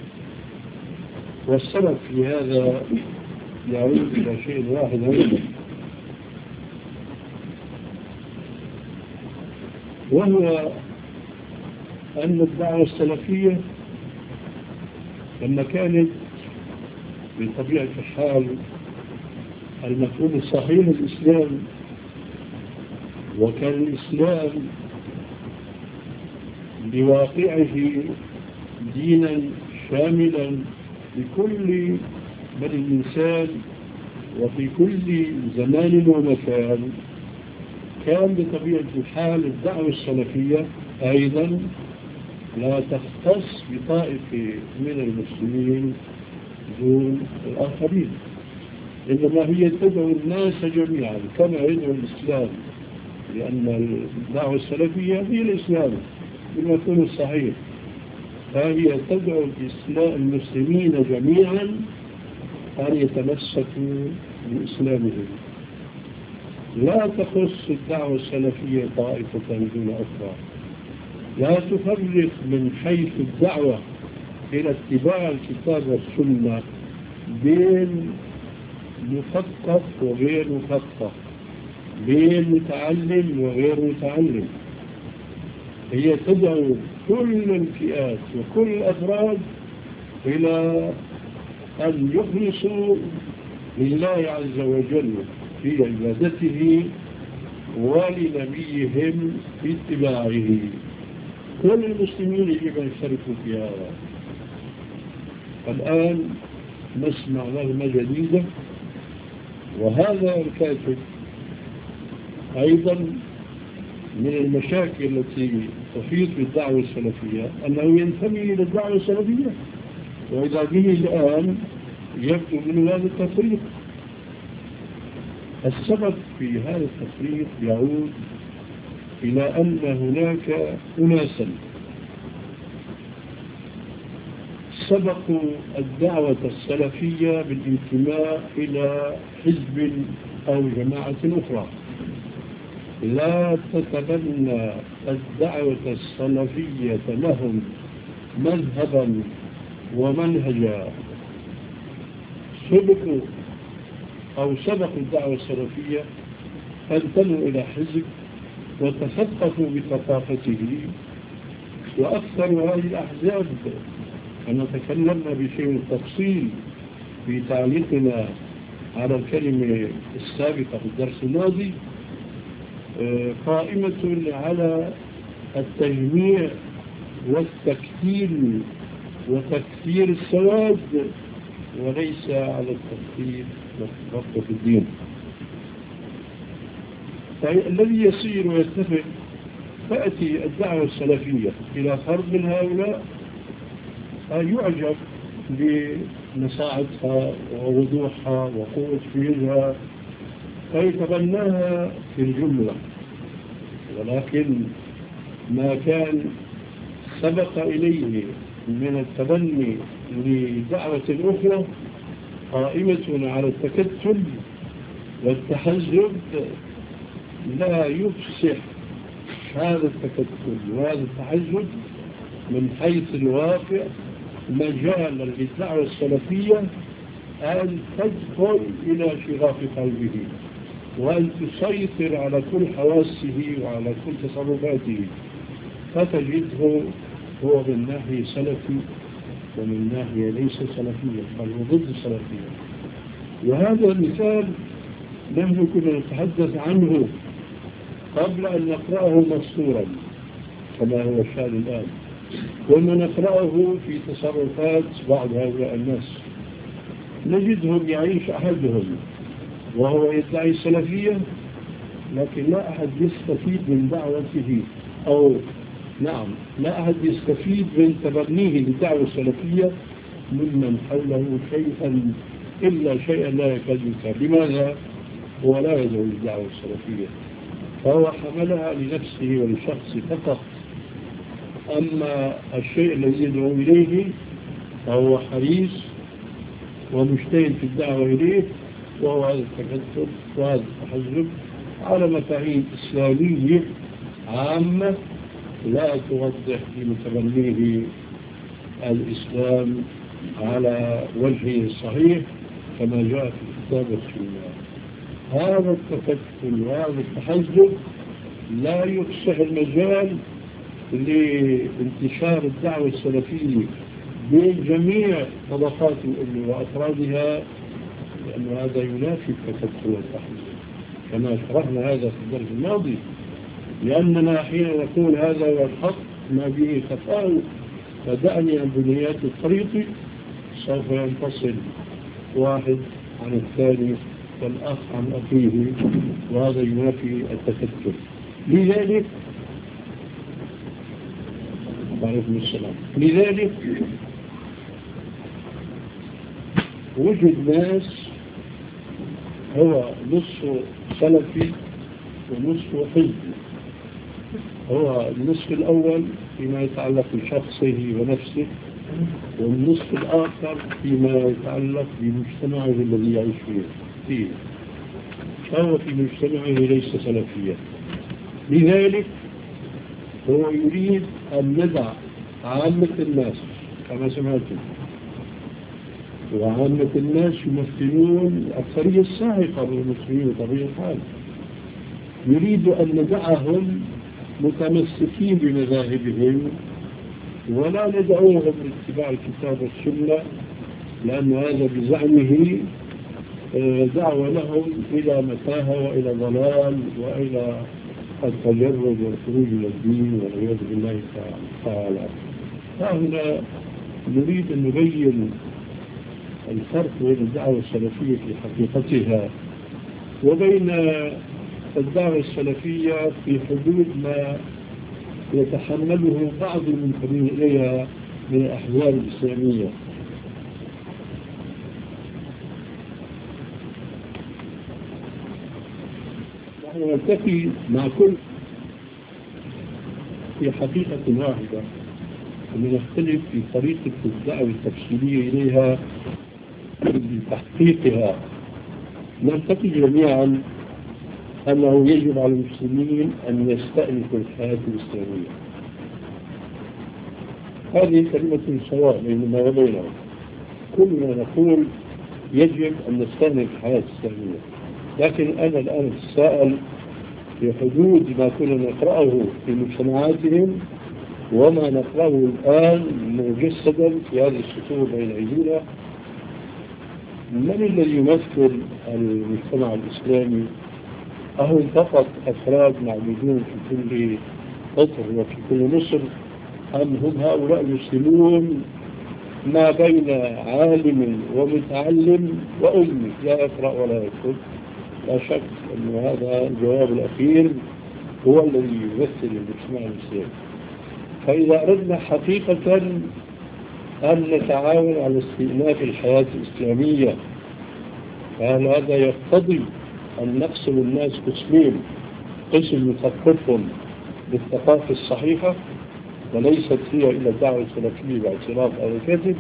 والسبب في هذا يعود إلى شيء واحد أيضا، وهو أن الدعوة السلفية لما كانت بطبيعة الحال المفهوم الصحيح الإسلام، وكان الإسلام بواقعه دينا شاملا لكل بني الإنسان وفي كل زمان ومكان، كان بطبيعة الحال الدعوة السلفية أيضا لا تختص بطائفة من المسلمين دون الآخرين، إنما هي تدعو الناس جميعا كما يدعو الإسلام، لأن الدعوة السلفية هي الإسلام بالمفهوم الصحيح، فهي تدعو الإسلام المسلمين جميعا أن يتمسكوا بإسلامهم. لا تخص الدعوة السلفية طائفة دون أخرى، لا تفرق من حيث الدعوة إلى اتباع الكتاب والسنة بين مثقف وغير مثقف، بين متعلم وغير متعلم. هي تدعو كل الفئات وكل الأفراد إلى أن يخلصوا لله عز وجل في عبادته ولنبيهم في اتباعه. كل المسلمين يجب أن يشاركوا في هذا. الآن نسمع نغمة جديدة، وهذا الكاتب أيضا من المشاكل التي تحيط بالدعوة السلفية أنه ينتمي إلى الدعوة السلفية، وإذا به الآن يبدو من هذا التفريق. السبب في هذا التفريق يعود إلى أن هناك أناسا سبقوا الدعوة السلفية بالانتماء إلى حزب أو جماعة أخرى لا تتبنى الدعوة السلفية لهم مذهبا ومنهجا، سبقوا أو سبقوا الدعوة السلفية، انتموا إلى حزب وتثقفوا بثقافته. وأكثر هذه الأحزاب، أنا تكلمنا بشيء من التفصيل في تعليقنا على الكلمة السابقة في الدرس الماضي، قائمة على التجميع والتكتيل وتكثير السواد، وليس على التكثير والتفقه في الدين. الذي يصير ويتفق، تأتي الدعوة السلفية إلى فرد من هؤلاء يعجب بنصاعتها ووضوحها وقوة فيها فيتبناها في الجملة، ولكن ما كان سبق إليه من التبني لدعوة أخرى قائمة على التكتل والتحزب لا يفسح هذا التكتل وهذا التحزب من حيث الواقع مجالا للدعوة السلفية أن تدخل إلى شغاف قلبه وأن تسيطر على كل حواسه وعلى كل تصرفاته، فتجده هو من ناحية سلفي ومن ناحية ليس سلفية بل هو ضد السلفية. وهذا المثال نحن كنا نتحدث عنه قبل أن نقرأه مسطورا كما هو الشأن الآن، كنا نقرأه في تصرفات بعض هؤلاء الناس، نجدهم يعيش أحدهم وهو يدعي السلفية لكن لا أحد يستفيد من دعوته، أو نعم لا أحد يستفيد من تبنيه للدعوة السلفية ممن حوله شيئا إلا شيئا لا يكاد يكاد. لماذا؟ هو لا يدعو للدعوة السلفية، فهو حملها لنفسه ولشخصه فقط، أما الشيء الذي يدعو إليه فهو حريص ومجتهد في الدعوة إليه، وهو هذا التكتل وهذا التحزب على مفاهيم إسلامية عامة لا توضح لمتبنيه الإسلام على وجهه الصحيح كما جاء في الكتاب والسنة. هذا التكتل وهذا التحزب لا يفسح المجال لانتشار الدعوة السلفية بين جميع طبقات الأمة وأفرادها، لأن هذا ينافي التكتل والتحزب كما شرحنا هذا في الدرس الماضي، لأننا حين نقول هذا هو الحق ما به خفاء فدعني عن بنيات الطريق سوف ينفصل واحد عن الثاني والأخ عن أخيه، وهذا ينافي التكتل. لذلك عليكم السلام لذلك وجد ناس هو نصف سلفي ونصف حزبي، هو النصف الأول فيما يتعلق بشخصه ونفسه، والنصف الآخر فيما يتعلق بمجتمعه الذي يعيش فيه، فهو في مجتمعه ليس سلفيا. لذلك هو يريد أن ندع عامة الناس كما سمعتم، وعامة الناس يمثلون الأكثرية الساحقة من المسلمين بطبيعة الحال، يريد أن ندعهم متمسكين بمذاهبهم ولا ندعوهم لاتباع الكتاب والسنة، لأن هذا بزعمه دعوة لهم إلى متاهة وإلى ضلال وإلى التجرد والخروج من الدين والعياذ بالله تعالى. فهنا نريد أن نبين الفرق بين الدعوة السلفية في حقيقتها وبين الدعوة السلفية في حدود ما يتحمله بعض المنتمين إليها من الأحزاب الإسلامية. نحن نلتقي مع كل هي حقيقة واحدة، أن نختلف في طريقة الدعوة التفصيلية إليها لتحقيقها. نعتقد جميعا أنه يجب على المسلمين أن يستأنفوا الحياة الإسلامية. هذه كلمة سواء بيننا وبينهم، كلنا نقول يجب أن نستأنف الحياة الإسلامية، لكن أنا الآن أتساءل في حدود ما كنا نقرأه في مجتمعاتهم وما نقرأه الآن مجسدا في هذه السطور بين أيدينا، من الذي يمثل المجتمع الإسلامي؟ أهم فقط أفراد معدودون في كل قطر وفي كل مصر، أم هم هؤلاء المسلمون ما بين عالم ومتعلم وأمي لا يقرأ ولا يكتب؟ لا شك أن هذا الجواب الأخير هو الذي يمثل المجتمع الإسلامي. فإذا أردنا حقيقة أن نتعاون على استئناف الحياة الإسلامية، فهل هذا يقتضي أن نقسم الناس قسمين: قسم يثقفهم بالثقافة الصحيحة وليست هي إلى الدعوة السلفية باعتراف أو كذب،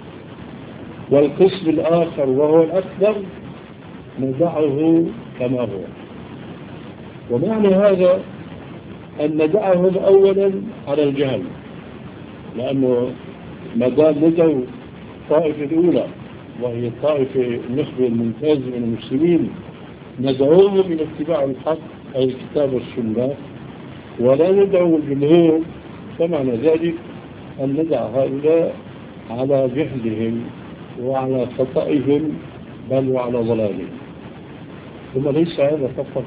والقسم الآخر وهو الأكبر ندعه كما هو؟ ومعنى هذا أن ندعهم أولا على الجهل، لأنه ما دام ندعو الطائفة الأولى وهي الطائفة النخبة الممتازة من المسلمين ندعوهم إلى اتباع الحق أي الكتاب والسنة ولا ندعو الجمهور، فمعنى ذلك أن ندع هؤلاء على جهلهم وعلى خطئهم بل وعلى ضلالهم. ثم ليس هذا فقط،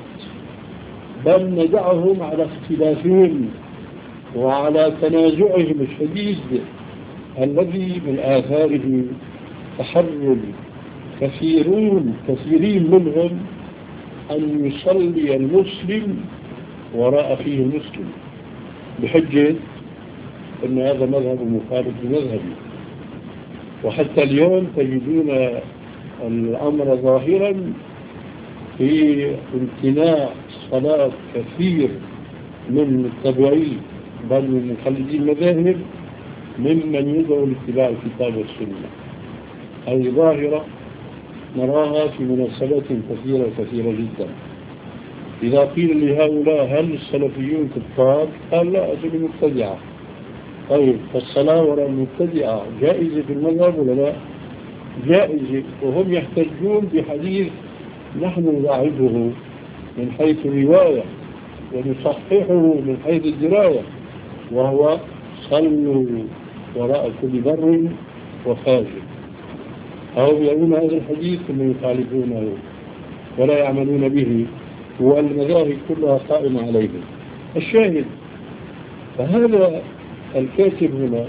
بل ندعهم على اختلافهم وعلى تنازعهم الشديد الذي من آثاره تحرر كثيرون كثيرين منهم أن يصلي المسلم وراء أخيه المسلم بحجة أن هذا مذهب مخالف لمذهبي. وحتى اليوم تجدون الأمر ظاهرا في امتناع صلاة كثير من التبعي بل من مخلدي المذاهب ممن يدعو لاتباع الكتاب والسنة. هذه ظاهرة نراها في مناسبات كثيرة كثيرة جدا. إذا قيل لهؤلاء هل السلفيون كفار؟ قال لا، أجل مبتدعة. طيب فالصلاة وراء المبتدعة جائزة في المذهب ولا لا؟ جائزة، وهم يحتجون بحديث نحن نضعفه من حيث الرواية ونصححه من حيث الدراية، وهو صلوا وراء كل بر وفاجر. أو يرون هذا الحديث ثم يخالفونه ولا يعملون به، والمذاهب كلها قائمة عليه. الشاهد، فهذا الكاتب هنا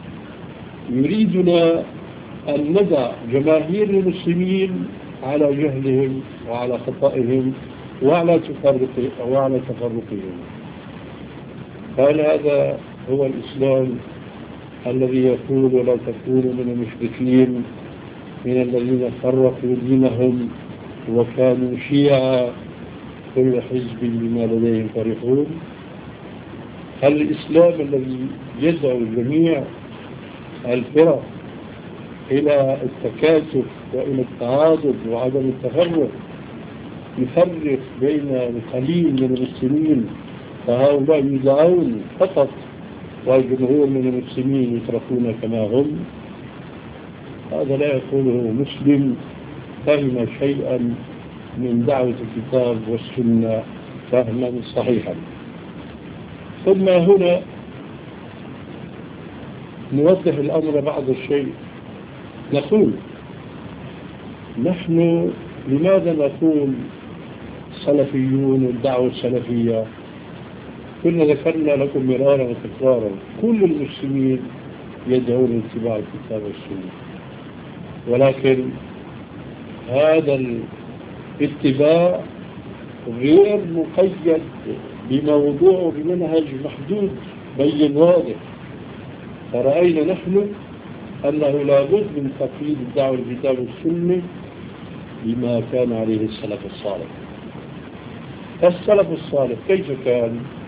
يريدنا أن ندع جماهير المسلمين على جهلهم وعلى خطئهم وعلى تفرقهم وعلى تفرقهم. قال هذا هو الإسلام الذي يقول ولا تكونوا من المشركين من الذين فرقوا دينهم وكانوا شيعا كل حزب بما لديهم فرحون. هل الإسلام الذي يدعو جميع الفرق إلى التكاتف وإلى التعاضد وعدم التفرق يفرق بين القليل من المسلمين فهؤلاء يدعون فقط والجمهور من المسلمين يتركون كما هم؟ هذا لا يقوله مسلم فهم شيئا من دعوة الكتاب والسنة فهما صحيحا. ثم هنا نوضح الأمر بعض الشيء. نقول نحن لماذا نقول صلفيون والدعوة السلفية؟ كنا ذكرنا لكم مرارا وتكرارا كل المسلمين يدعون لاتباع الكتاب والسنة، ولكن هذا الاتباع غير مقيد بموضوع بمنهج محدود بين واضح. فرأينا نحن أنه لابد من تقييد الدعوة الكتاب والسنة بما كان عليه السلف الصالح. السلف الصالح كيف كان؟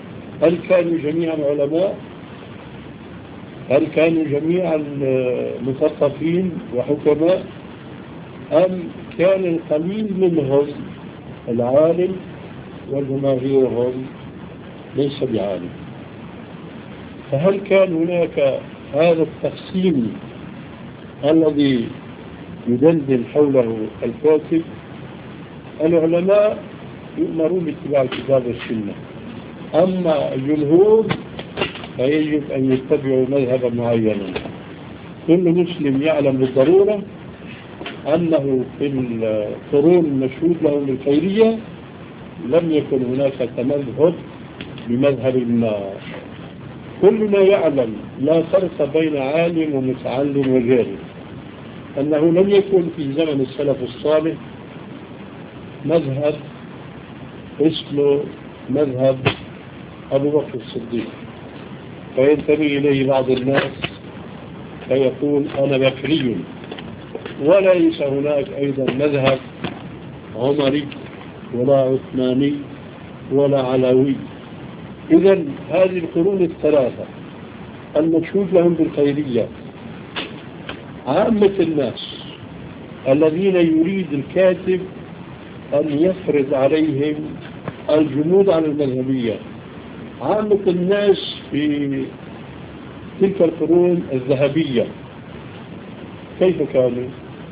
هل كانوا جميعا علماء؟ هل كانوا جميعا مثقفين وحكماء؟ أم كان القليل منهم العالم والجماهيرهم ليس بعالم؟ فهل كان هناك هذا التقسيم الذي يدندن حوله الكاتب؟ العلماء يؤمرون باتباع الكتاب والسنة، أما الجمهور فيجب أن يتبعوا مذهبا معينا. كل مسلم يعلم بالضرورة أنه في القرون المشهود لهم بالخيرية لم يكن هناك تمذهب بمذهب ما. كلنا يعلم لا فرق بين عالم ومتعلم وجاهل، أنه لم يكن في زمن السلف الصالح مذهب اسمه مذهب أبو بكر الصديق فينتمي إليه بعض الناس فيقول أنا بكري، وليس هناك أيضا مذهب عمري ولا عثماني ولا علوي. إذن هذه القرون الثلاثة المشهود لهم بالخيرية عامة الناس الذين يريد الكاتب أن يفرض عليهم الجمود على المذهبية، عامة الناس في تلك القرون الذهبية كيف كانوا؟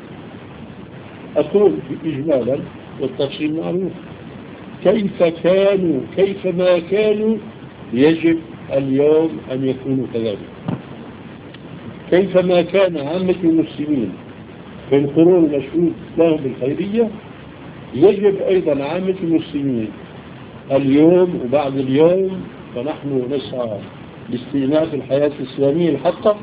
أقول إجمالا والتفصيل معروف. كيف كانوا كيف ما كانوا يجب اليوم أن يكونوا كذلك. كيف ما كان عامة المسلمين في القرون المشهود لهم بالخيرية يجب أيضا عامة المسلمين اليوم وبعد اليوم، فنحن نسعى لاستئناف الحياة الإسلامية الحقة،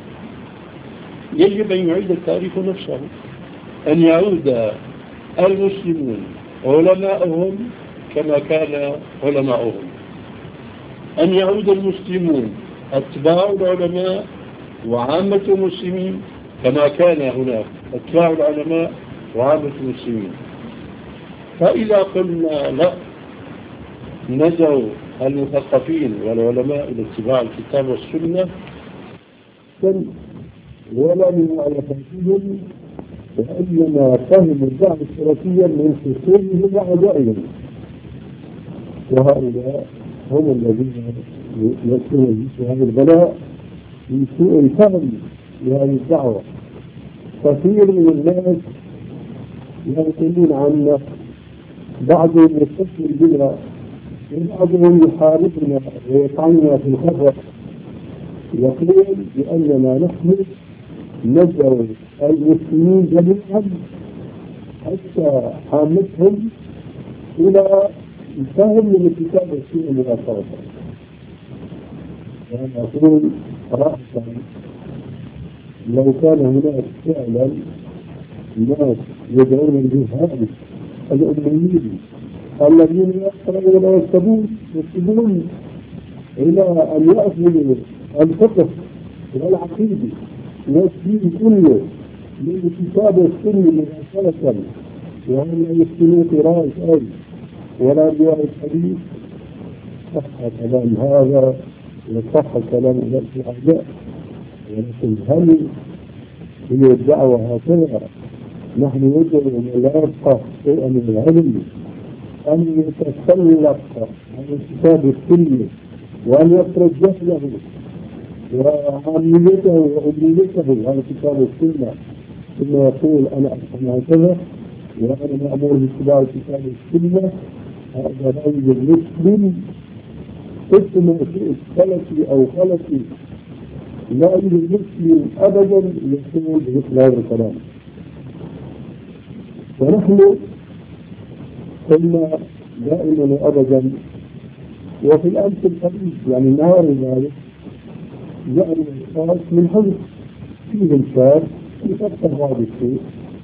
يجب أن يعيد التاريخ نفسه، أن يعود المسلمون علماءهم كما كان علماؤهم، أن يعود المسلمون أتباع العلماء وعامة المسلمين كما كان هناك أتباع العلماء وعامة المسلمين. فإذا قلنا لا، ندعو المثقفين والعلماء إلى اتباع الكتاب والسنة ولا من مؤلفاتهم، وإنما فهم الدعوة السلفية من خصومهم وأعدائهم، وهؤلاء هم الذين يكونون في هذا البلاء من سوء الفهم لهذه الدعوة. كثير من الناس يقولون عنا بعضهم يستثمر بنا وبعضهم يحاربنا ويطعننا في الخبر، يقول بأننا نحن ندعو المسلمين جميعا حتى حامتهم إلى الفهم من الكتاب والسنة مباشرة. وأنا أقول رأسا لو كان هناك فعلا ناس يدعون الجهاد الأميين الذين يقرأون ولا يكتبون يكتبون إلى أن يأخذوا الفقه والعقيدة والدين كله من كتاب السنة مباشرة، وهم يكتبون قراءة آية ولا رواية حديث، صح كلام هذا وصح كلام الأعداء. ولكن هل هي الدعوة هكذا؟ نحن ندعو من لا يفقه شيئا من العلم أن يتسلق عن كتاب السنة وأن يخرج جهله وعاميته وأمنيته عن كتاب السنة، ثم يقول أنا أفهم هكذا وأنا مأمور باتباع كتاب السنة. هذا لا يوجد مسلم اسمه سلفي أو خلفي، لا يوجد مسلم أبدا يقول بمثل هذا الكلام. ونحن قلنا دائما وأبدا، وفي الأمس القريب يعني نهار ذلك جاء الإنسان من حزب فيه شاب يفكر بعض الشيء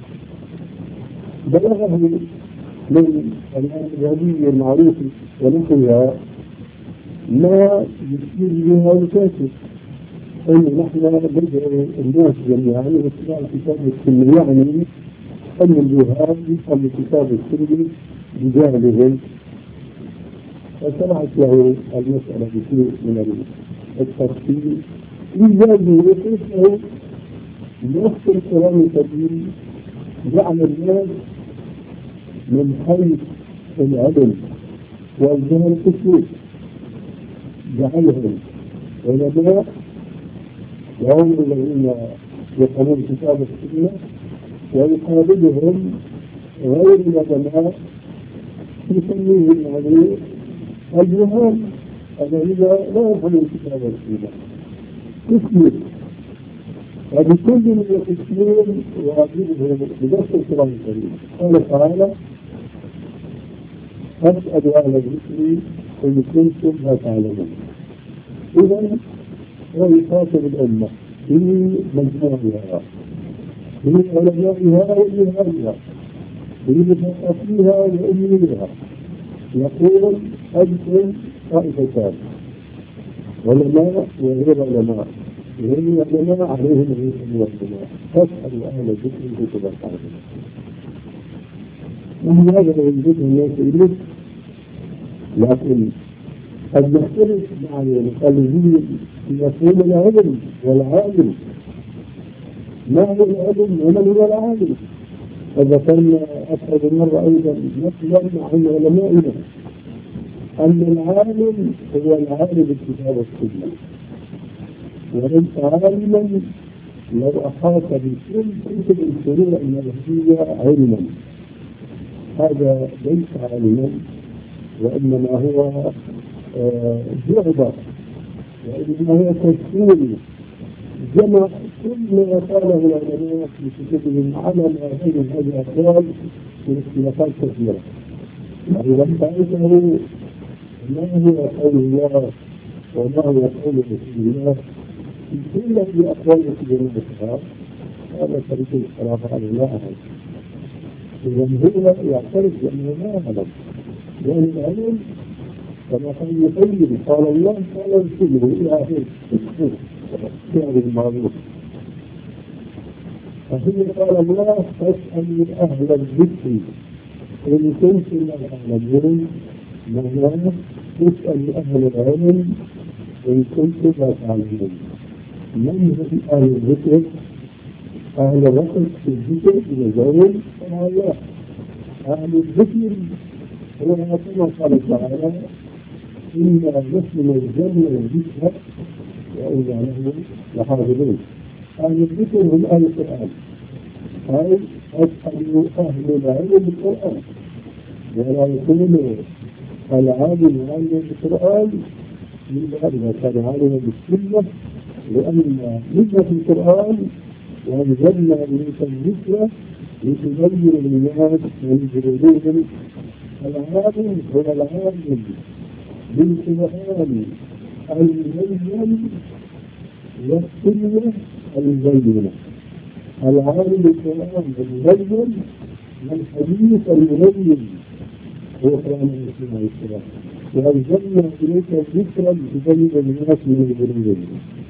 بلغه من الإعلامية المعروف ونحوها ما يصير بها الكاتب أن نحن ندعو الناس جميعا لاتباع الكتاب والسنة، يعني أن الجهاد يفهم الكتاب والسنة بجهلهم. وشرحت له المسألة بشيء من التفصيل لذلك يقول نص القرآن الكريم جعل الناس من حيث العلم والجهل قسمين، جعلهم علماء وهم الذين يقرؤون كتاب السنة، ويقابلهم غير العلماء يسميهم عليه الجهال الذين لا يفهمون كتاب السنة. قسمين وبكل من القسمين يعذبهم بنص القرآن الكريم. قال تعالى: فاسألوا أهل الذكر إن كنتم لا تعلمون. إذا هو يخاطب الأمة في مجموعها، في علمائها وجهالها، في مثقفيها وأميرها. يقول: أنتم طائفتان، علماء وغير علماء، غير العلماء عليهم الرسل والعلماء، فاسألوا أهل الذكر إن كنتم لا تعلمون. ومن هذا لا يوجد الناس إليه، لكن قد نختلف مع الذين يقول العلم والعالم. ما هو العلم ومن هو العالم؟ فذكرنا أكثر مرة أيضا نقلا عن علمائنا أن العالم هو العالم بالكتاب والسنة، وليس عالما لو أحاط بكل كتب الفروع النبوية علما، هذا ليس عالما، وإنما هو جعبة، وإنما هو تسهيل جمع كل ما قاله العلماء في كتبهم على ما بين هذه الأقوال من اختلافات كثيرة. إذا سألته ما هو قول الله وما هو قول رسول الله في كل هذه الأقوال التي بين الصحابة، هذا طريق الصلاة على الله. إذا هو يعترف بأنه لا يعلم، لأن العلم كما قال يقول قال الله قال رسوله إلى آخر فعل المعروف. فهي قال الله: فاسألوا أهل الذكر إن كنتم لا تعلمون. معناه اسألوا أهل العلم إن كنتم لا تعلمون. من هم أهل الذكر؟ أهل الرقص في الذكر يزول مع الله. أهل الذكر هو كما قال تعالى: إنا نحن نزلنا الذكر وإنا له لحافظون. أهل الذكر هم أهل القرآن، أي أسألوا أهل العلم بالقرآن، ولا يكون العالم عالم بالقرآن إلا إذا كان عالما بالسنة، لأن نزل في القرآن وأنزلنا إليك الذكر لتبين للناس ويجرون. العالم هو العالم بالقرآن المبين والسنة المبينة. العالم بالقرآن المبين والحديث المبين هو قرآن السنة والسلام. وأنزلنا إليك الذكر لتبين للناس من يجرون.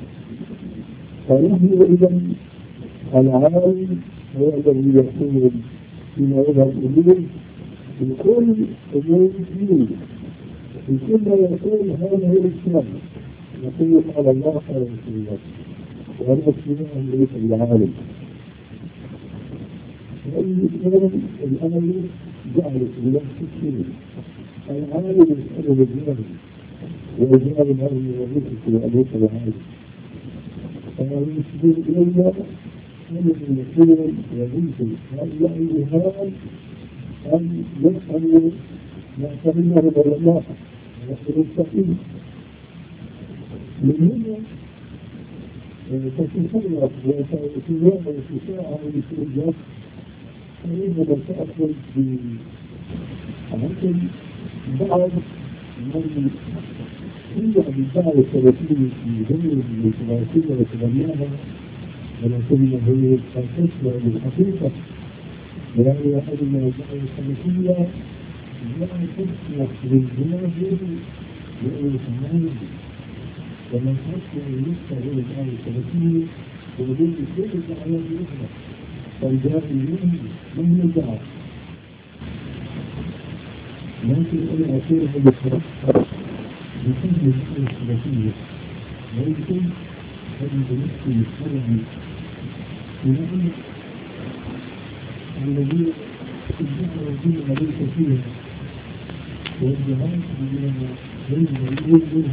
فنحن إذا العالم هو الذي يقول فيما يذهب إليه في كل أمور الدين، في كل ما يقول هذا هو الإسلام. يقول قال الله قال رسول الله، وأنا أسلمهم ليس بالعالم. والإسلام الآن جعل الله تسليم. العالم يسأل بالجاهل وإجاب العلم والرسل وليس بالعالم. فالمسلمين إلينا أن المسلمين يجوز هؤلاء الإهان أن يفهموا ما فهمه العلماء ويحصلوا التقييم. من هنا تتصرف وتتوقع وتساعد وتوجه فإنما تأخذ بعمل بعض من هي بالدعوة السلفية في دولة الثلاثية وتبناها، ولكن هي تسمع بالحقيقة، يعني أن الدعوة السلفية لا تسمح بالجنازة لأن تمام، ومن تسمع النسخة غير الدعوة السلفية وبدون كل الدعوات الأخرى فالجاهلين من الدعوة. لكن أنا أقول هذا الصراحة بفضل الحالة الثلاثية ويمكن أن يمثل الشرع لأن الذين ادعوا الدين عليك فيها والجهاد بين بين الأمور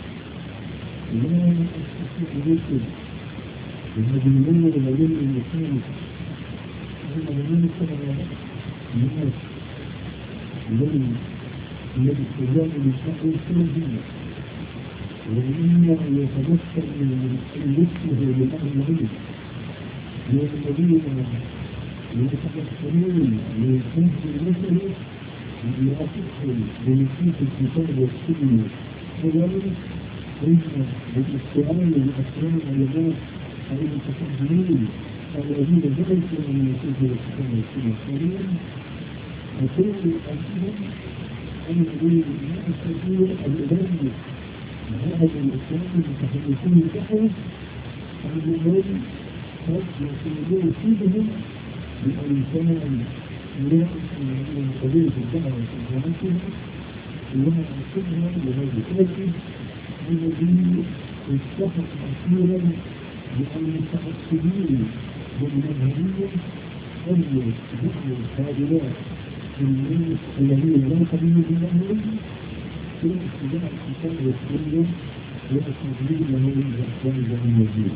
لا أستطيع ذكر المدينين الذين المسلمين هم الذين كانوا الناس الذين الذي استجاب للشعب السلمي وإنما يتمثل من مثله لله العلم من الذين يتمثلون من خمس المثل يعطيهم بنصوص الكتاب والسنة كذلك إن بالاستعانة بأسرار العلماء المتقدمين الذين درسوا من نصوص الكتاب والسنة حاليا وكل الأمثلة أن الذين لا يستطيعون الإدارة هذا الإسلام المتحدثين بحث عن الذين قد يكونون فيهم بأنسان يرائي من قبيلة الدعوة ومنكها لها أصدها لهذه الآية الذي اتفق أخيرا بأن المتعصبين بالمذهبية أن يدعوا القابلات الناس الذين لا قبيل بالأهل في اتباع الكتاب والسنة والتقليد له الأحوال الموجودة.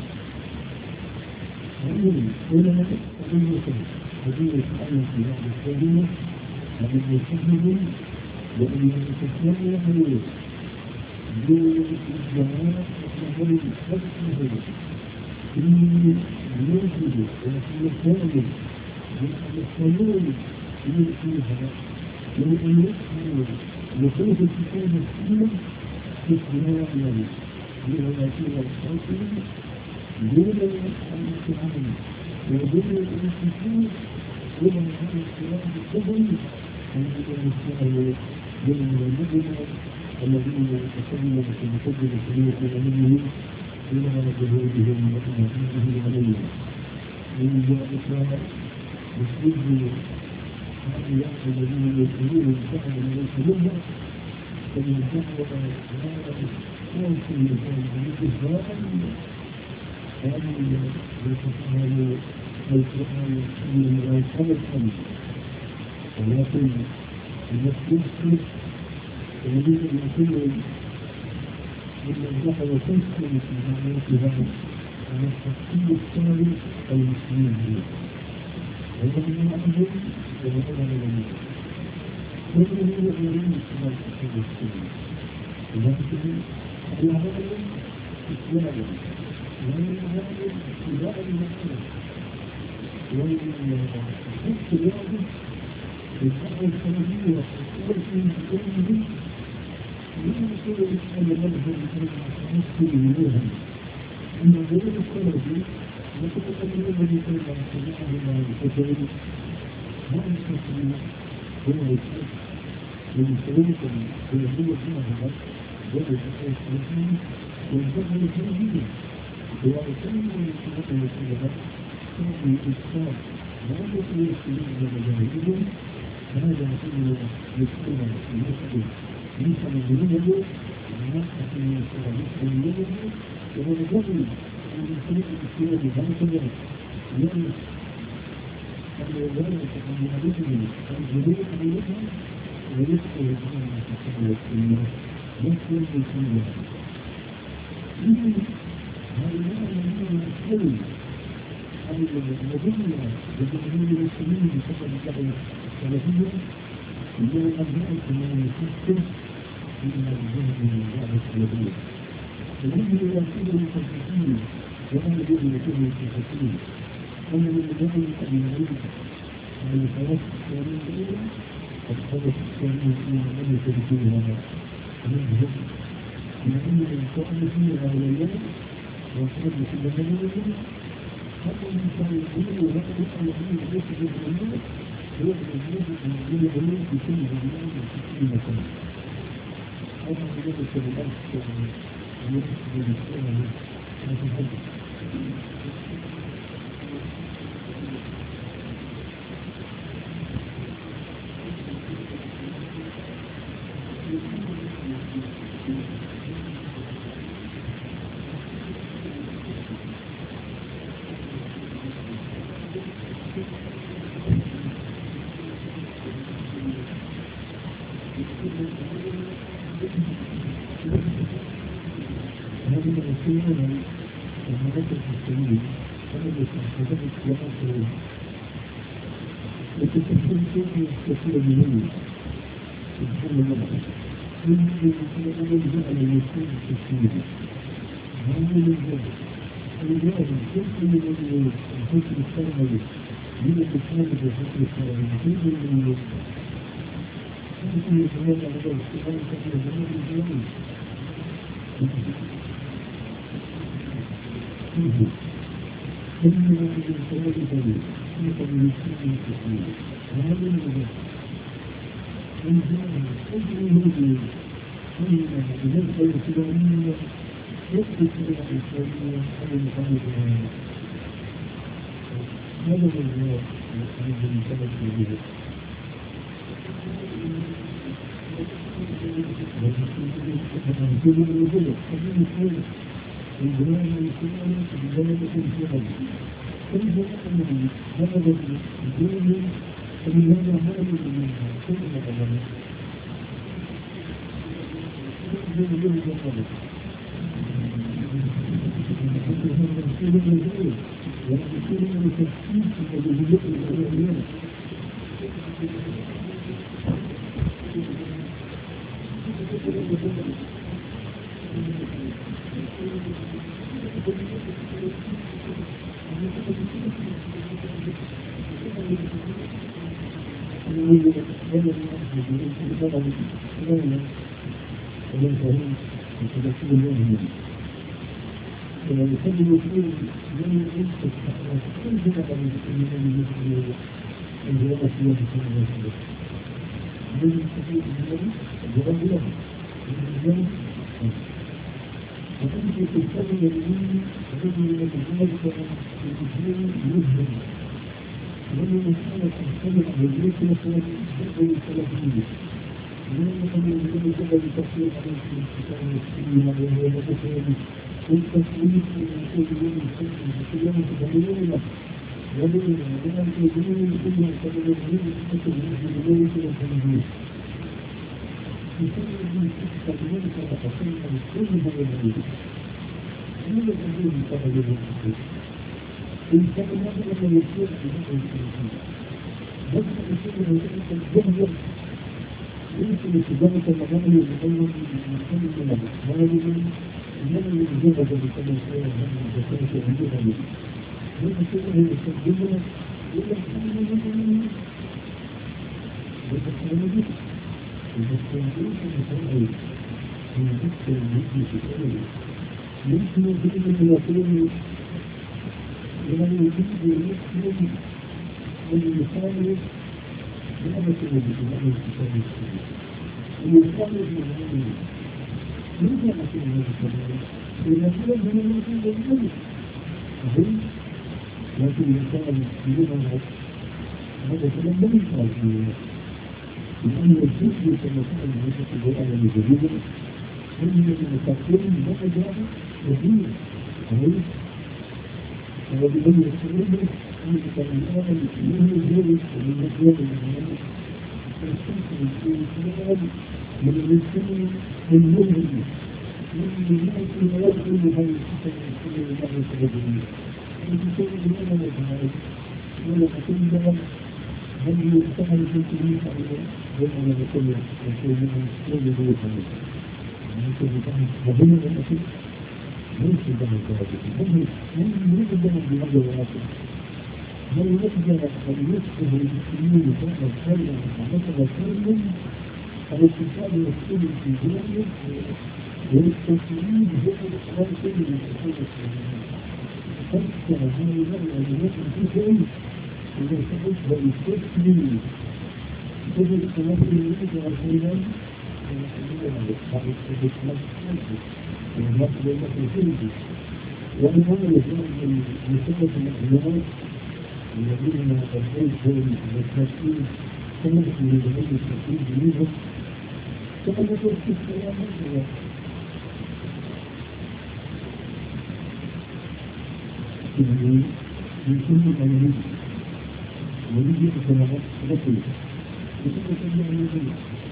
هنا قضية قضية تعلق ببعض الكلمة عن المسلمين لأن الإسلام يحمل بالإجراءات وتحمل الحكم في الموجود وفي الكامل من القانون فيها من أن يحمل نصوص الكتاب والسنة في اتباع ذلك برواياتها الخاصة دون الاستعانة ودون الاستثناء ومن هذا الكلام الكبري الذي يستعمل بين المدن الذين يتكلمون في مقدمة السنة الأمنية إلى جهودهم وإنهم عليهم من ذلك يسجد هؤلاء الذين يسجدون الدعوة وليس منها فمن دعوة لا يمكن أن يكون هذه يتفهم القرآن من الألفاظ الخمس ولكن المسلم يريد أن يكون من الدعوة تنسل في معناتها على التفصيل الثاني المسلمين هذا من الأمر وهذا من الأمر وهذا من الأمر كما تقول السنة ولكن الأمر إسلام ومن هذا اتباع المسلم ومن الاختلاف في الدعوة السلفية والتي تكون من يقول الإسلام مذهب المسلم منهم أن غير السلفي يتقدم الذي كان يتبعه مع الفتوى ما يستطيع هو الشيخ من سلوك السلفية فيها غير السلفي والدعوة السلفية ويعتمد الاتفاق والاتفاق في الإسلام لا يكون السلوك بمجاهدهم هذا كله يكون المسلم ليس مجنونه ونحن من السلام مجنونه وهو الرجل من السلوك الإسلام بهذا لأن الولاية من عددهم الجميع عليها ويدخل الإسلام والسلام يدخل الإسلام هؤلاء الذين يسألون عن المدينة لجمهور المسلمين بسبب الدعوة السلفية إنه أبناء كما يفكر إلا بجهد من الدعوة السلفية الذي يأكل المفكرين وأنا الذي يأكل المفكرين أنا من الدعوة أبي عيد على الحياة الإسلامية الأولى الحياة الإسلامية الأولى لم يكن فيها منهم لأن الإنسان فيها أولياء وصلت في المدينة حتى الإنسان يقول ولا يسأل عن الناس في الدنيا هو الذي من العلوم في كل مدينة وفي كل مكان. هذا مجرد كلمات يمكن للإسلام أن تتحدث. يكون المناطق السليمة فنجد حسب السياسات لكن تكون كيف كثير منهم سبحان الله يمكن أن يكون على المسؤول التسليم هذا الجهد الجهد كيف من الحكم الشرعي من التسليم بالحكم الشرعي كيف من ممكن يتمنى على الاستقامة في الجمال الجمال كل ما يجب الصلاة الجميل كيف من السلام التسليم هذا الجهد الجهد كل يهودي كل بالنسبة للسلامية يكتب السلام الإسلامية على المقامة هذا هو الجهد الذي يمكن به كل الوجود كل الوجود الجمال والسلام الجمال والسلام كل جمال هذا الدين فمن هذا هذا من كل ما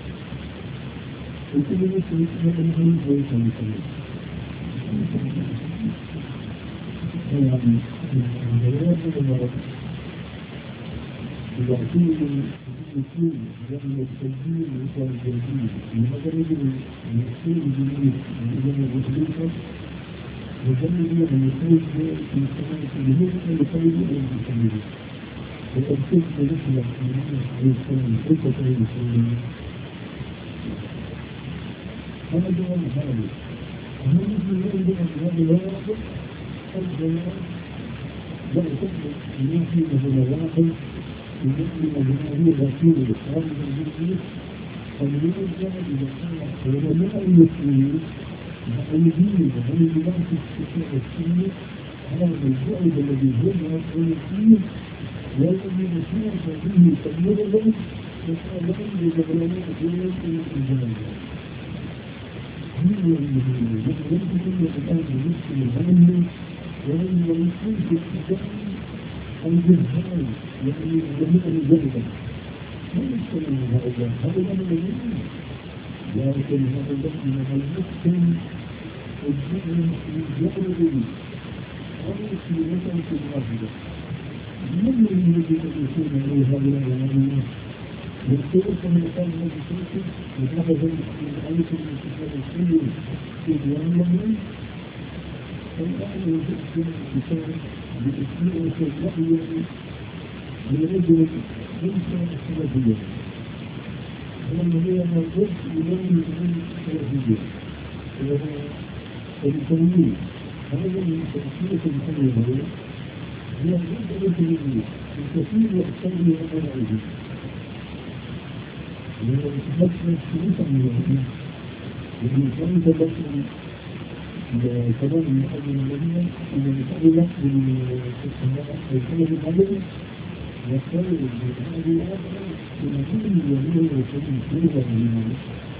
وكل الناس يتمنى أن يكون كويسا. يعني الجواب هو إذا كنت المسلم جمع التجديد وكان الجديد لماذا يجب المسلم الجديد وجمع المسلم وجمع المسلم في السماء الجديد لقيد المسلم وتبقيت برسلة من السلام كيف تريد السلام هذا جواب هذا وهذا مثل يجب أن هذا الواقع الجواب لا تقبل الناس من الواقع يجب أن هذه الرسول الإسلام من الجديد فاليوم جاء إذا كان علماء المسلمين الذين هم الناس الشيء السنة هذا البعد الذي جمع الفلسطين والذي نشاط به تبلغهم وقال بجبرانات دولة الجامعة هو الذي يجب الآن المسلم العالمي وأن يكون في الإسلام الجهال يعني جميع الجبل ما يستمع هذا هذا الأمر الذي لكن هذا الأمر المسلم الجبل من جبل هذا في مسألة واحدة من يريد أن يكون عليه هؤلاء العلماء يذكرك من قال هذا الشيء وتأخذ من آية من كتاب السنة في ديان الله فالآن يجب الكتاب بإسماء الرأي لرجل ليس سلفيا والذي موجود لم يكن سلفيا وهو التنوير هذا من تأثير الحلوة هي الجزء الجديد الكثير يحتاج إلى موعده لأنه يتمثل سلوكا من الدين ومن كان تبصر كلام من أجل المدينة إذا متعلق بالسماء والكلام العدل يختار هذه الأمر من كل يمين وكل سلوكا من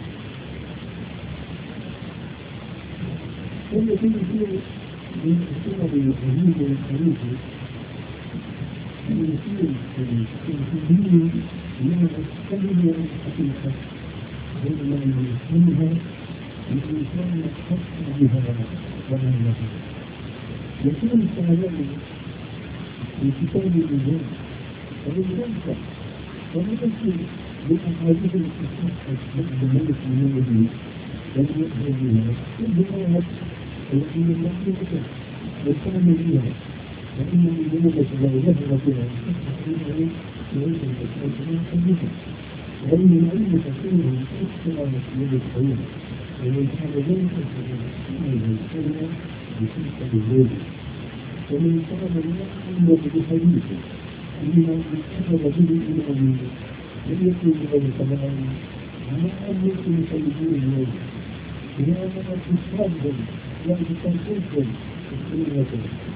كل كل شيء من السنة الحديث والحديث المسير الدين لما تستخدم الحقيقة بين من يسلمها الإنسان يختص بها ولا لها يكون السهلان في كتاب الإنسان فلذلك فلذلك بالأحاديث الإسلام بالملك من الذي لم يؤذى بها كلها التي لم يؤذى وكان بها وإن الجنة لا يظهر بها فإنه يعيش الإسلام حديثا وإن العلم تكون أكثر مسؤولية الحياة ومن كان ذلك فإنه يكون بتلك الزوج ومن كان لا إلا بحديثه إنما اتخذ به إلى أمينه لم يكن بغير طبعا وما أن يكون خيبون اليوم إذا أنا أتصاب لا تتنفذ السنة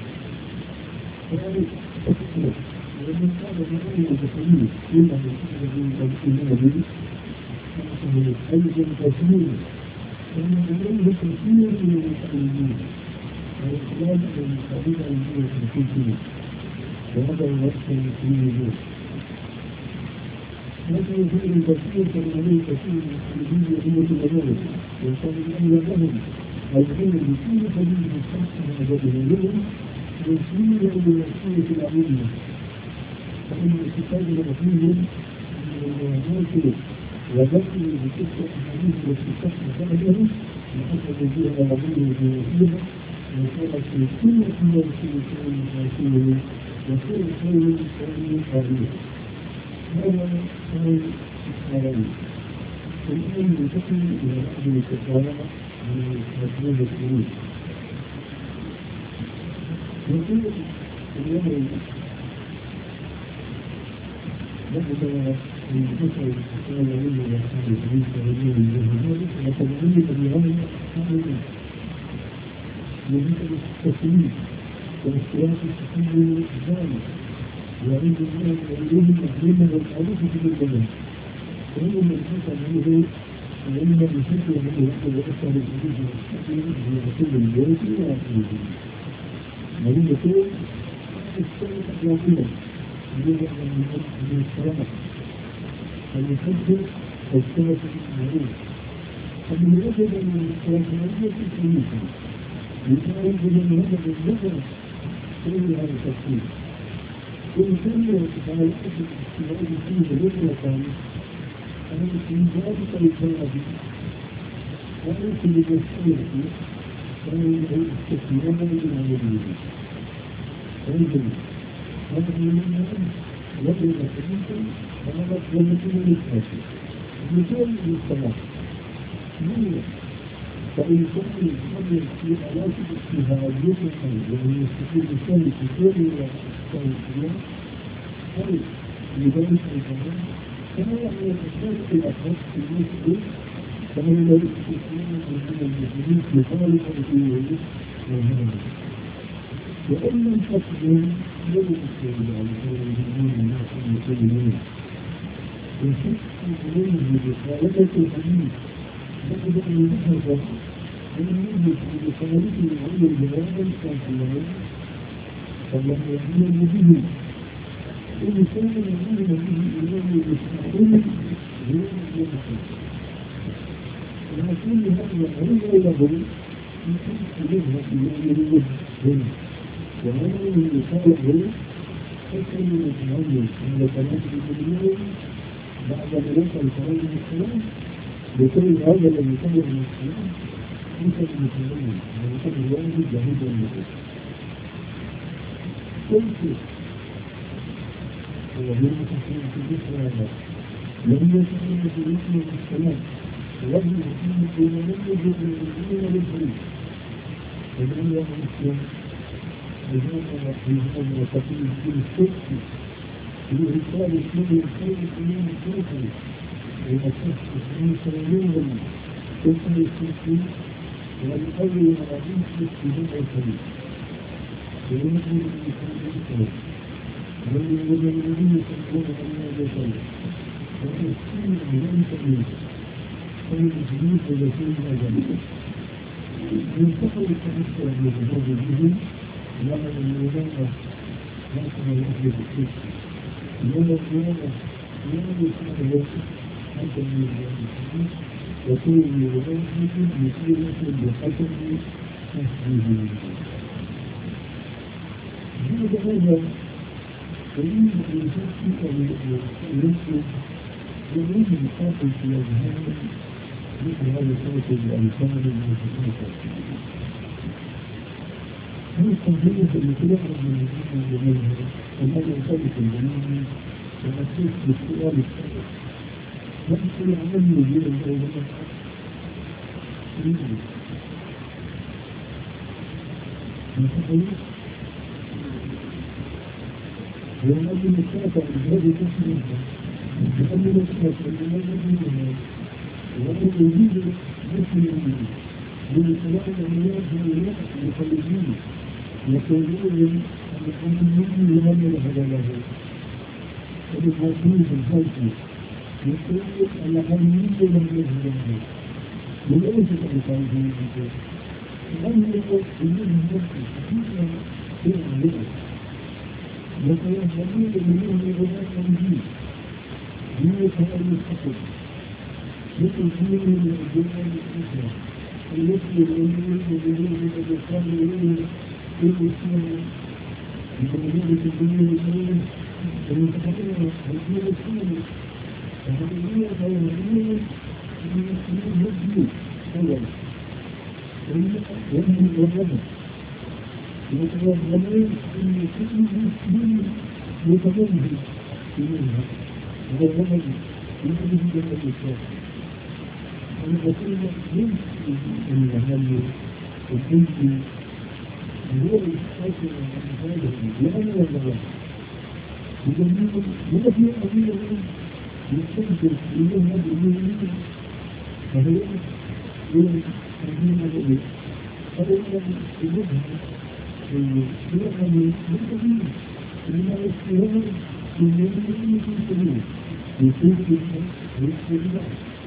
فهذا أكثر ومن كان بغير بحديث إلا من به فإنه أيضا تسميه فإنه إليه كثير من المسلمين والإسلام المقابل على الكثير وهذا الوقت المسلمين هذا يزيد الكثير فإنه كثير من المسلمين يقوم بالمدارس ويقال الأمر لهم العلم بكل قليل الشخص من أجابه لهم يسير إلى السنة العلمية فإن الكتاب الرسول من المنازل وذكر بتلك الأحاديث التي تحدث له لحسب فيها العلم فيها وكانت في كل أمر في رسوله وكل خير كان قابله هذا خير الإسلام الآن ينتقل إلى أجل التكرار من مطلوب الخروج يقول اليوم بدأ من كثر الإسلام منه وحسن الحديث وغيره من ذلك وقد علم بهذا الحاملين وذكر التسليم واختلاف التسليم الثاني وعند الله وعليه الأحلام والمعروف بالبلد وهو من حسن منه وإنما بشكل من يأخذ أكثر الحديث والتسليم هو كل البيت إلى آخره وهو يقول السنة الأخيرة يجب من الصلاة فليحدث السنة المعروف فمن يجب من الصلاة المعروف الكنيسة يجب من هذا النظر كل هذا التفكير وكل تعالى الاستواء فيه غير وقالي أنا من ذلك الكلام وليس بمسؤولتي فإنه استثناء من العملية فإذن هذا من الناس وجد حديثا فهذا ولكن الإسلام مثال للصلاة نية فإن كان الأمر في علاقة اجتهادية وهو يستطيع مثال كثير من الصلاة طيب لذلك الكلام كما يعني الأساس الأخص في المسجد كما لا يستطيعون من المسلمين في خالق الأولوية والهدى وإن لم تكن لا يستطيع على المسلمين الناس المسلمين وشك إليه بخالقة الحديث بعد أن يظهر أن يوجد بخالقه العلم الجواب الكافيين فالله يعلم به إن كان يعلم به إله المستحيل غير المستحيل ولكن هذا غير له يمكن يذهب إلى الوجه وهذا من يخالق حتى من التعلم عند ثلاثة المليون بعد ملوك الفرائض السلام بكل هذا الذي يتبع من السلام ليس المسلمين ويتبع الواجب جهود المسلمين قلت هو غير مسلمين في ذكر هذا لم يسلم في ذكر السلام ولم يسلم في ولم يجب المسلمين للفريق ومن يوم الاسلام بهذا في هذا التقييم في الشرك لإرسال الشيء الخير إليه الكافر ويأسس اسمه سلامين كفر الشركين والأول العظيم في جمع الخليل وينقل الإنسان بالكلام ويوجد الذين يسمون الله بخير ويسكين بذلك الإنس فيجدون بذلك الأجل ينتقل التحسر بهذا الجهل لعن المدامة لكن الأهل بالكفر لأن القيامة لا يكون له حتى من المسلمين وكل الولايات مسيرة بحسب تحديده. بعد هذا فإن الإنسان يمكن يريد الحاصل في أذهان مثل هذا الصوت بألفاظ المتفاوتة. هذه التنظيمة التي يخرج من الجميع وهذا يختلف الجميع ومسيح بالسؤال السابق نفس العمل يجيب الأولى يجب نتخيل ويؤمن السافة بهذه التسمية يؤمن السافة بهذه التسمية وهو يريد مسلمين من صلاة الأمنيات والولاء المخلصين يقولون أن المؤمنين لمن يهدى له وبالمؤمنين بالخلق يقولون أن المؤمنين لمن يهدى له وليس كالفائزين بالخلق لأن المؤمنين نفسه حقيقة في العلم وسيهدون لمن يهدى له دين هذا الحقل مثل دين من الدنيا الأخرى التي يؤمنون بذلك الإسلام إليه بالإسلام بموجودة الدنيا الأولى ومتحدثنا الدين الثاني فهذه هي الدين من المسلمين الدين أولا ومن الرجل وتوضمين أن كل مسلم متميز إليها وهو الرجل يؤمن بالإسلام أنا بقول يمكن أن هذا الجزء هو الحاصل عن هذا لأن هذا بدليل ما في أمير يستنكر إلى هذا المؤمن فهو يوم أمين الأولى فهو يوجه يوم المؤمن إلى الاستهار من يوم في سبيل يسوق ويسوق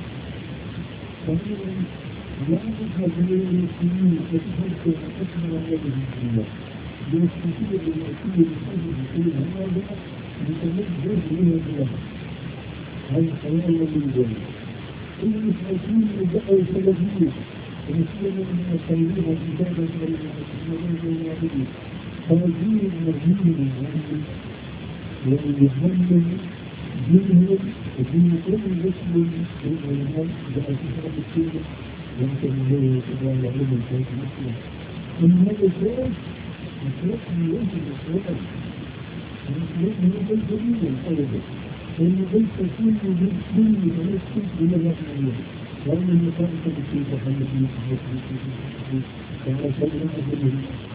فهو يعرف جميع المسلمين وتحدث أكبر هذه الدنيا بيستطيع أن يأتي بحاجة كل هذا لتمد من الجهة هذا خيال من ذلك إن المسلمين يدعوا السلفية ومسلمين من التنظيم والإبادة والمسلمين والمعبدين هذه المدينة يعني يهمل دينهم ودين كل مسلم من العلماء بأسفل السنة يمكن أن يتبع العلم الكافي المسلم من هذا الزواج الزواج من يجب الزواج الزواج من يجب جميلا أيضا فإن ليس كل مسلم يتمسك بما يعمل وأن المسائل التي تحل في الزواج كما سألنا أجل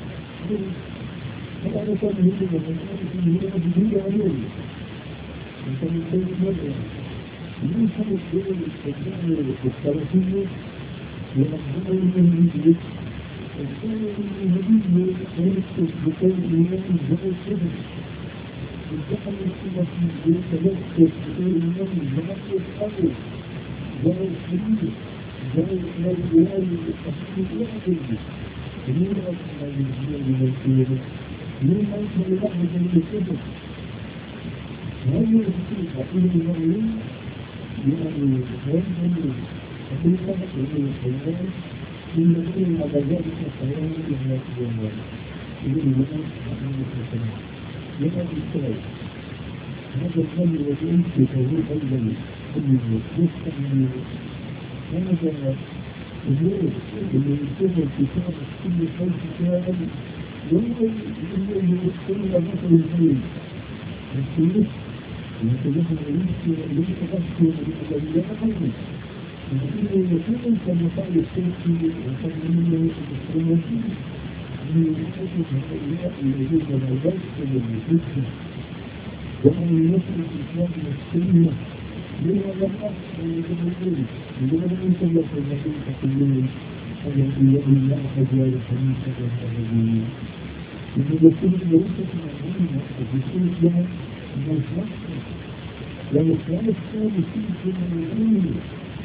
فأنا كان يجب أن أكون هنا بدون علوم أنت من كل مرة من حدث دول الاستخدام الثلاثية لأفضل من يجب الثاني من هديه ويكتب بكل إيمان جاء الشهر الدخل الثلاثي يتمسك بكل إيمان جاء الشهر جاء الحديث جاء الإيمان التحقيق الأخير من أصحاب الجيل من الكيرة من أصحاب الأحد من الكتب هذه الحقيقة إلى المؤمن يعني يجب حقيقة إلى الحيوان من الذين على ذلك الحيوان إلى الحيوان إلى المؤمن سبحانه وتعالى لأن السلام هذا الأمر الذي في توضيح الجميع كل يستعمل هذا اليوم اللي يكتب الكتاب كل خلف كتاب يوم اللي يكتب مثل الدين الكلس يتجه الرئيس ليس أكثر من الأولياء أيضا لكن يكون كما قال السيسي وكان منه السيسي من يكتب هؤلاء الذين لا يكتب الكتاب وأن ينصر الإسلام والسنة لما لم أحسن يتبعون لما لم يتبعون الذين تقولون الذي يؤمن لا أحجار حميسة والحجين لما يكون الوسط معلومة ويكون لها من الشخص لما كان الثاني فيه من العلم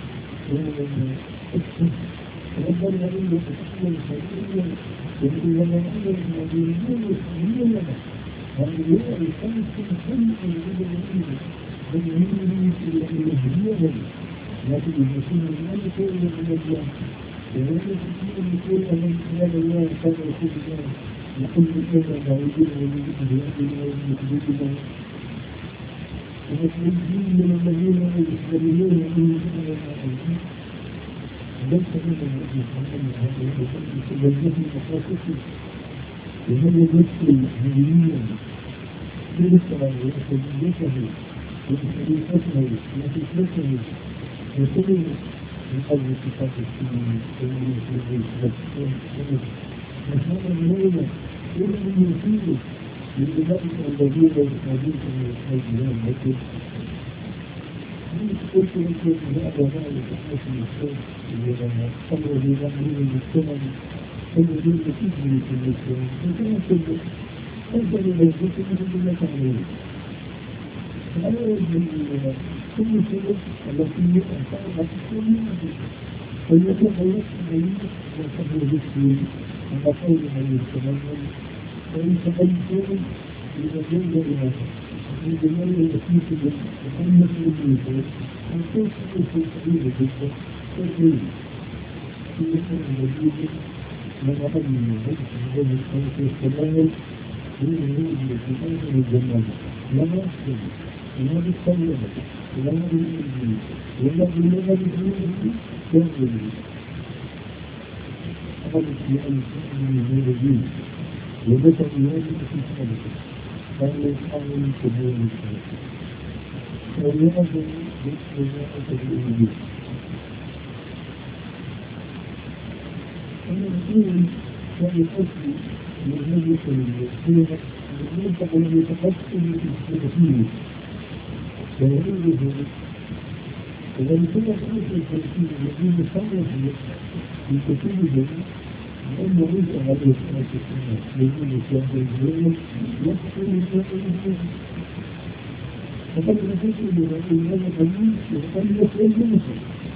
ربنا إلا تحمل خيرا وإن لما نعمل المدينين والسنين لنا هذا هو الخمس كل من العلم فالعلم إلى أن يهديهم لكن يكون الملك إلى من الله ولا يستطيع أن يقول أن كلام الله كان رسول الله يقول لنا بعيدين ويجب بأهلنا ويجب بنا ونحن الدين من الذين الإسلاميون ومن الذين الأعلمين ليس من الذين يتحمل والذين مخاصصه وهذا يدخل هديا يدخل ويتجلسه وخليفته وفتنته وكل من أجل صفات السنين وهذا المولى كل من يفيده لأولئك الذين يحتاجون من الحاجيان لكن قلت لكم هذا ما يتحدث من الشيء الذي الذي يعملون بالسنن الذي يفيدني في الإسلام وكما كنت أنت من الجسد من الله تعالى فأنا يجب كل شيء التي يأتي كل فيتحدث عن وصفه بالسين وقول من يتمنى ويتحدث إذا جنب إلهه من جمال الأسيس محمد المسلمين وكيف يكون سبيل جدا تجريب في يكون مجيد من أحد من الهدف من هذا الخلق والسلام من الهدف الاتحاد من الجمال لما أحسن وما بالصلاة وما بالإنجيل وما باللغة بالإنجيل كامل أحد في أن من هذا الدين وذكر هذه في حالته كان يتحمل قبول الحياة وليأذن بالإجراءة بالإنجيل أنا أقول كان الأصل من هذه الكلمة هو ينطق أن يتقسم بالإسلامية ويعود ذلك وذلك كان الأصل الفلسطيني الذي يصرف في كتب ذلك أن رزق عليه الصلاة والسلام يقول الإسلام بالجلال يحصل الإسلام فقد نفسه من هذا الحديث وقد يسأل بمصر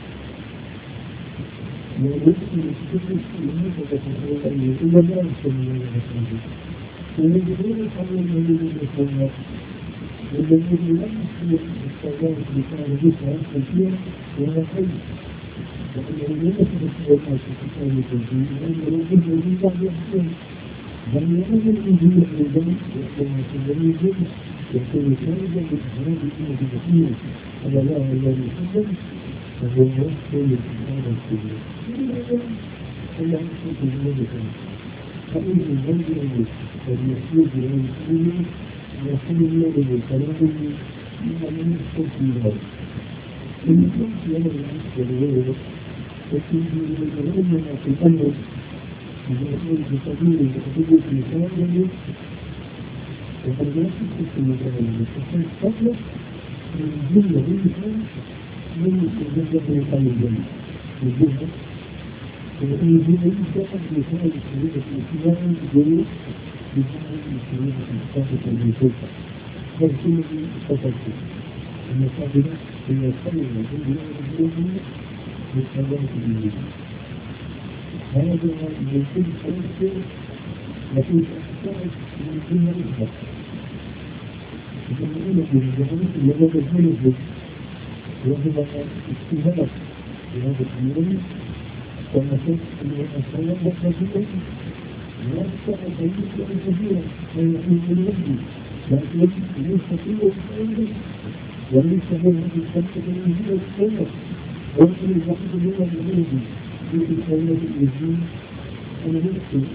ويسأل السكر الناس وتفعل أن يقول لا أرسل من هذا الحديث ويجبون الحمل من الإسلام والذي لا يسأل الصلاة بكان بسعى كثيرا ولا خير وأن الناس تسأل الناس في كتاب التنزيل وأن الرجل من بعض الأحسن بل يجب الوجود أيضا وما يجب يكون خارجا من أفراد الأمة المسلمة صلى الله عليه وسلم فهو يحصل الإسلام الكبير. الله يحصل الإسلام فإن الغرب أمر والمسلوب عن المسلمين يحصل الله بالقرآن مما لم يحصل في الغرب. المسلم في أمر العصر والغيره وكيف يتغير في الأمر إذا كان بقدير وقدير في كلامه وقد لا تكون في المكان فكان قبل من الجملة بالإسلام من يستجد من قلب الجنة الجنة وإن الجنة يستحق مثال شريعة الإسلام الجنة بجانب شريعة الثابتة بالسلطة بل كل من استفدت المصادرة هي الخير والجنة والجنة بالحياة الجنة هذا يمكن أن يكون لكن أحتاج من الدنيا الأخرى. إذا نقول في الجهاز لماذا الجنة وهو استهلاك لهذا الأمر ونشوف أن الأسلام بخصوصا لا تستطيع أن يكون كثيرا أن يكون بالوجه لكن يستطيع أن وليس هو هذه الخمسة من هي السنة ولكن الوقت منها الوجه في الحياة الإنسان أنا نفسي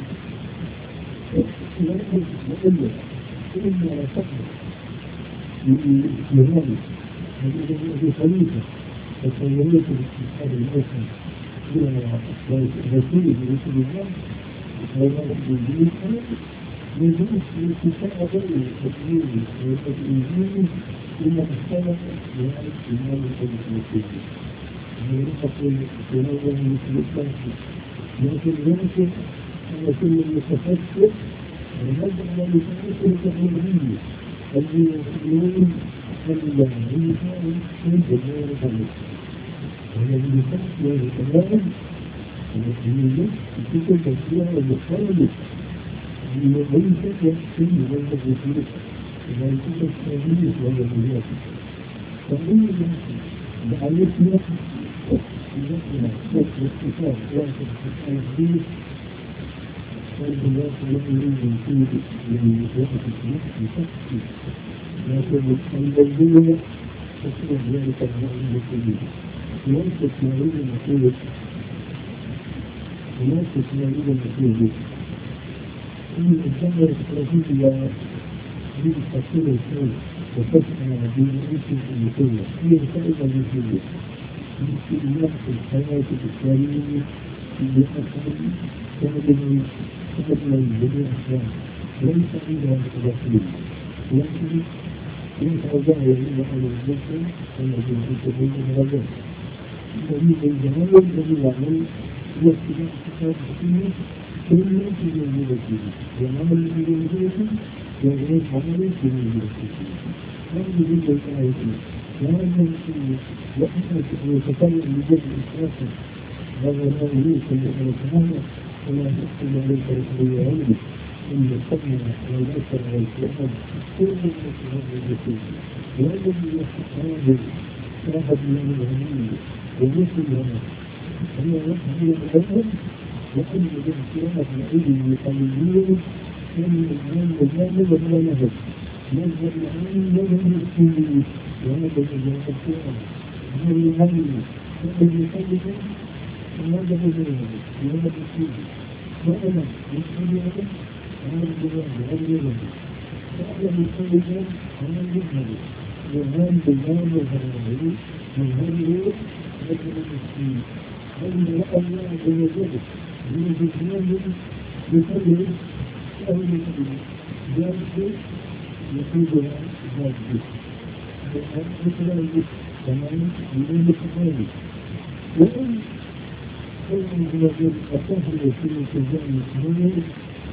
لا أقول وإلا إلا فقط لهذا هذه خليفة الخيرية الاستشهاد الأوسط إلى رسوله رسول الله وهذا الإنجيل من ذلك الاستشهاد غير التكبير والإنجيل لما اختلف بهذا الإيمان المسلمين من يقول تنوع مثل الثاني لكن يمكن أن يكون المتفكر وهذا ما يتفكر تقريبا الذي يقولون أن الله يفعل من جميع الخلق والذي يفعل يتكلم المسلمين يكون تشريع المختلف ليس يحسن من الرسول إذا يكون التغيير والمجال فإن بعلمنا إذا الاختصار واحد في الدين والبلاد لا يريد الوجود من وقت النفس بشخص لكن البلدية تشرح ذلك الرأي المسلمين ليست ما يريد المسؤول وليست ما يريد المسؤول إن الجمع الاستراتيجية يريد تفصيل الكون وفتح دين الاسم المسؤول هي الفائدة المسؤولية الاستئناف في الحياة الإسلامية في أكثر كمدني كمدني بدون أسلام ليس عندها تدخل لكن ليس أوضاعه إلا على الجسد الذي يتبين الغزال الذي الجهال الذي يعمل هو اتباع كتاب السنة كل في موجودته والعمل في موجودته وغير عمل في موجودته هذه هي الآية وهذا السنة وأنت يتطلع لجد إسرافه هذا ما يريد سبحانه وتعالى ولا تحصل عليك رسولية علمه إن الصدمة والأسر والسلام كل من هذا الرسول وهذا الذي يحق هذا صراحة من الهمية ومثل هذا هو هو الأول وأن الاختلاف العلمي القانوني كان الإسلام مجانب ولا نهج مذهب العلم مذهب السني وهذا الإجابة القرآن هذا العلم هذا المحدث وهذا مذهب وهذا السني وأنا مسلم هذا الجواب هذا المذهب وأنا مسلم هذا المذهب وهذا البيان والهرمي وهذا مذهب المسلمين هذا الله عز وجل من الإسلام بفضل أهل الإسلام ذلك يقودها ذلك وهذا تمام بدون تفاهم وإن كان الرجل أصاف الرسول التجاه المسلمين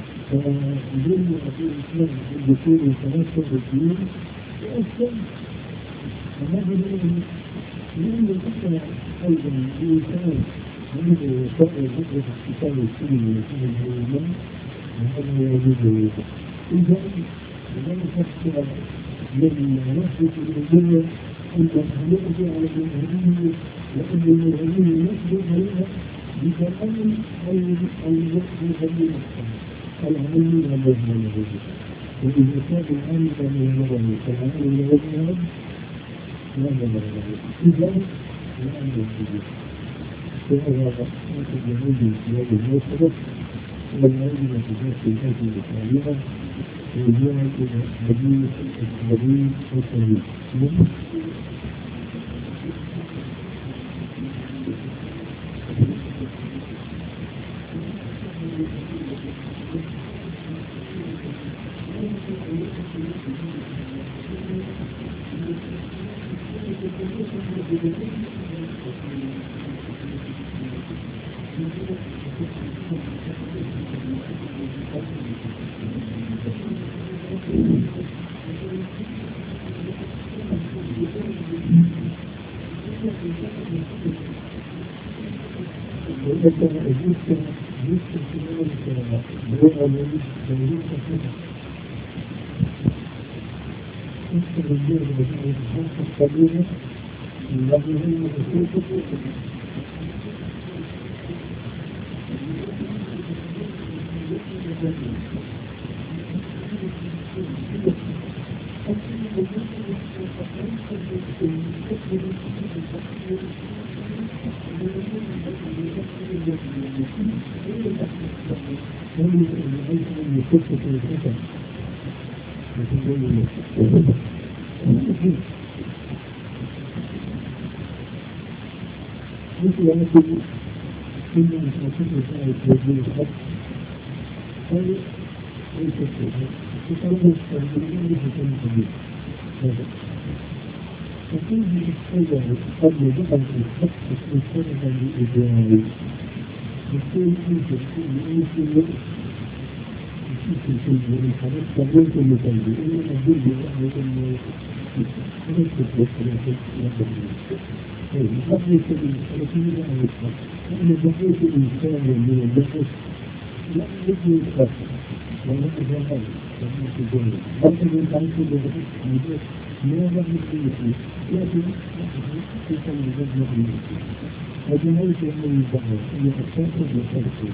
فبدون أصول الإسلام الدخول وتنصر الدين وأسلم وهذا الذي لأن الأسلام أيضا الإنسان هذا وسائل ذكر اختصار السنة ويكون العلماء وهذا يجوز إذا إذا نفسر الذي يحدث الدنيا أن نحن على المنهجية وأن المنهجية نسبق لها بكلام أو الوقت الخليل العلم والمجمل به وإذا كان العلم والمجمل فالعلم والمجمل لا نظر له إذا لا نظر له فهذا يجب زيادة الموسبة والعلم وتجاه الأجل الثانية وزيادة الحديث الحديث والتهديد مثل هذه كل المشاكل التي تواجه الحق هذه ليست تقرب التنظيم بحكم كبير هذا فكل الحاجة قبل دخل الحق تكون سببا لإجابة يكون يمكن أن يكون يمكن أن الحدث قبل كل تنظيم إنما الجزء الأحد أنه يكتب والثلاثة يقبل قبل سبيل الثلاثين لا يدخل لأن بقية الإنسان من النفس لا يجب الخاصة ولا أجهل ولا تجهل لكن من تعيش النفس لا يجب الخيط لكن يكون بجد مغلوب وجمعية أنه يدعو أن يتكاثر بالخلق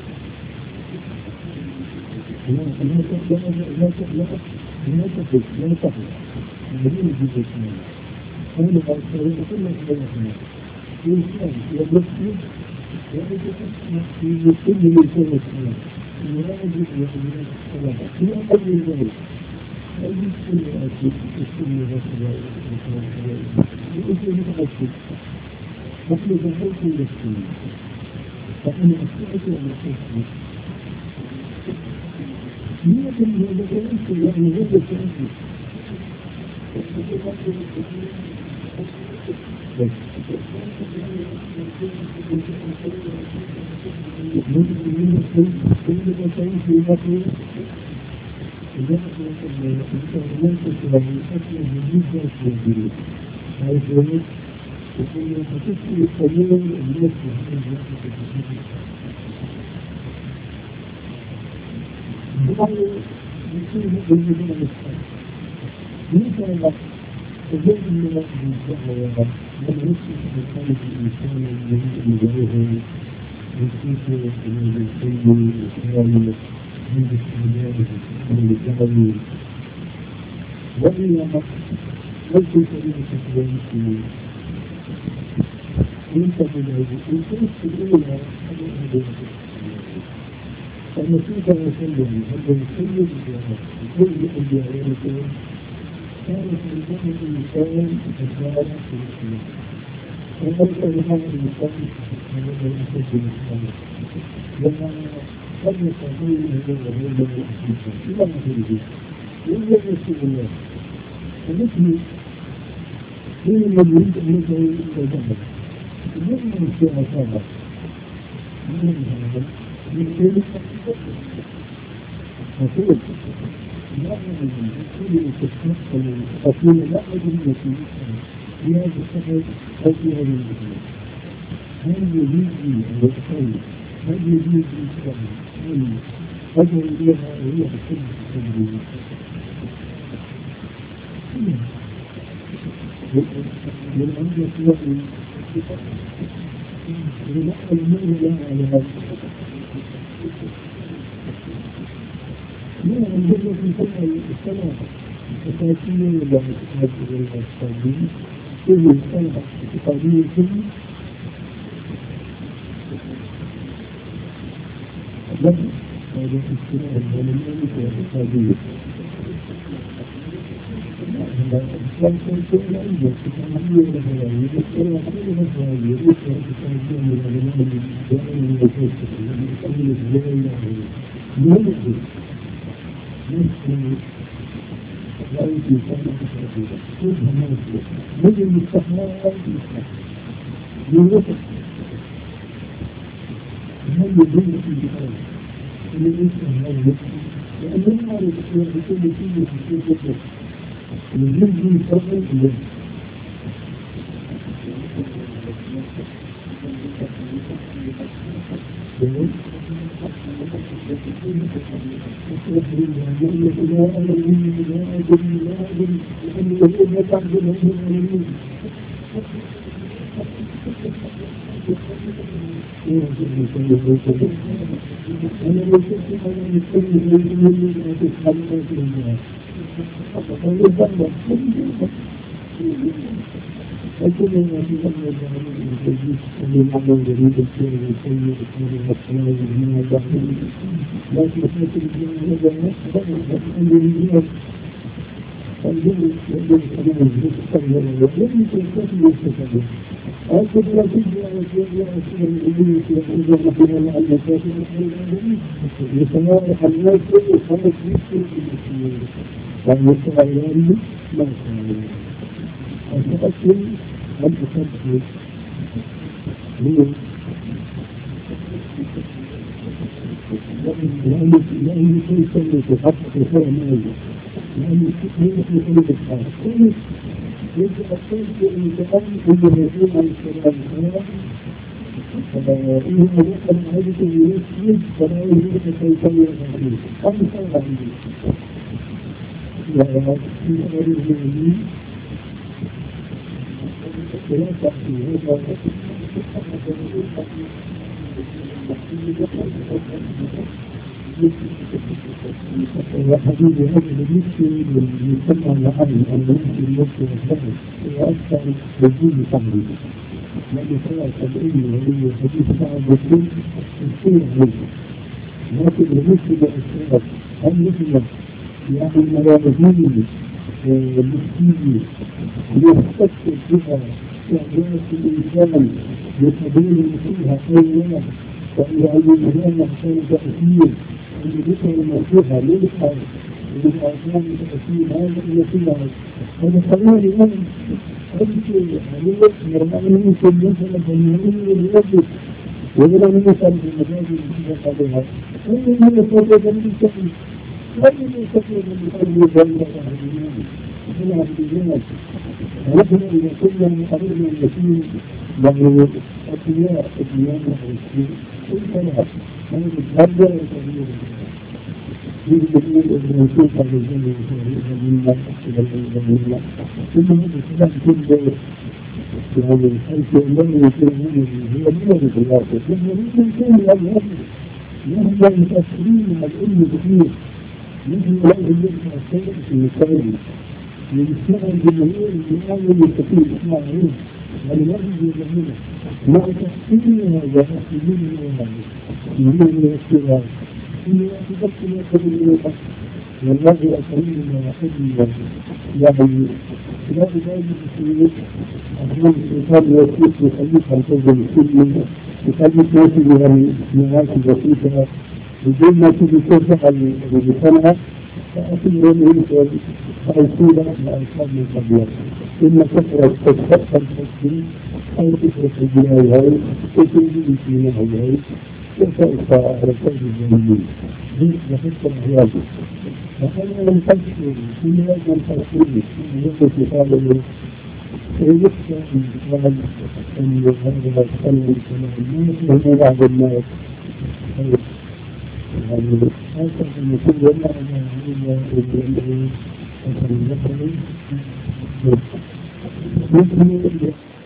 لا لا لا لا لا تخلق لا تخلق بدون جزء منه هذا بعد كل شيء يمكن يبدو في كل مكان لا يجوز يحمل الصلاة في أقل ذلك أي كل أكل كل غسل وكل متأكد نحن ذهبت إلى السنة فأنا أستطيع أن أحسن لكن هذا كلام يعني هذا كلام بس الجزء من الدعوة من يسمح بخالق الإنسان الذي يدعوه يسيطر من الحلم الكامل من الاستعداد من الجهل وإلا ليس سبيل تكبير المسلمين أنت بالعزيز أنت تستطيع فالنسيط يسلم هذا يسلم بكل أجيال كانت الإنسان الإنسان الإنسان في الإسلام وقلت لهذا الإنسان هذا الأساس الإسلام لما قد يستطيع هذا الرجل الإسلام إلى ما تريد يوجد رسول الله فمثل من الذي يريد أن يدعو إلى جهل من الشيء أصابه من هذا من ذلك فقلت لا أجد كل تتنقل أقول لا أجد نتيجة في هذا السفر أو في هذا المكان هل يجوز لي أن أتخيل هل يجوز لي أن أجر إليها وهي بكل التدريب من عند الله لنقل المؤمن على هذا لا عندنا في سنة السنة الأساسية ولا الأساسية الاقتصادية كل السنة الاقتصادية كله لا هذا السنة العلمية والاقتصادية الإسلام كان كل عنده اقتصادية وغيرية الإسلام كل غيرية الاقتصادية والعلمية والدائرة والفلسفة والعلمية لا يمكن أن تكون كلها موجودة من المستحيل للوقت هل يجب في الجهاز اللي يسمى هذا الوقت لأنه يعرف بكل شيء في كل وقت يجب يفضل إليه أكون ما في أمر الجديد من أمر جديد الكون والسيء والسيء والسيء والسيء والسيء لكن مثل الجنة هذا الحمد لله الجنة يجب أن يستمر ولم يكن يستمر أكد لا تجد على الجنة أسئلة الأمور في الأمور فيها مع المساكن لسماع الناس كل خمس يكتب في الأمور وأن يسمع الأمور ما يسمع أتأكد أن أتأكد ليه؟ لأنه لأنه كيف يتحقق الخير ماذا؟ لأنه كيف يحل الحال يجب أن أن يتأكد أن يكون عن السلام إذا أدخل هذه الوسيلة فلا يجب أن يكون هذه أم صار عندي لا في أمر الجميل ولا تأتي هذا وحديث هذا المسلم يسمى العمل المسلم المسلم الثاني وأكثر بدون تمريض لأنه خلاص العلم وهي حديث مع المسلم يصير منه لكن المسلم الأسرار هم مثل يعني الملاذين والمسلمين يستكتب بها إعجاز الإنسان يتبين فيها أولا وإذا الإنسان يحتاج تأثير أن ذكر المفتوحة للحال للأعلام تأثير هذا النتيجة هذا خلال الآن أذكر عملت مرمان المسلم مثلا فالمؤمن الوجه وإذا من يسأل في المجال المسلم عليها وإذا من يسأل في المسلم وإذا من يسأل في المسلم إلى الجنة ونحن إذا كنا مقررنا التي يعني أطياء الديانة والسلام كل سنة هذا الهدى وتغيير يجب أن يكون الرسول صلى الله عليه وسلم إلى الله ثم هذا السلام كله يعني حيث لم يكن هو من الخلافة لأنه من كان الأمر نحن متأثرين مع العلم كثير نحن لا يجب أن في المسائل يسمع الجمهور يحاول يستطيع إسماع عليه ولماذا يجمعونه مع تحسينها وتحسينها من الاستغاثة إنه يتبقى يقبل الوقت والله أكرم ما يحب يعني لا تجاوز السيئات أحيان الإنسان يوصيك يخليك عن تجد السلم يخليك يوصي بها النهاية البسيطة بدون ما تجي تفعل بسنة فأكل يوم فأيصيبا مع الإسلام من قبلها إما كثرة تتفقد التسليم أو كثرة الجناية هاي وتنجي في نهاية هاي وتأتى على الفرد الجميل دي بحثة الحياة وأنا لم تذكر كل هذا من تأثيري من يقف لقابل ويخشى من إسلام أن يظهر الخلق الناس وهو بعض الناس يعني هذا المثل ولا أنا أقول لك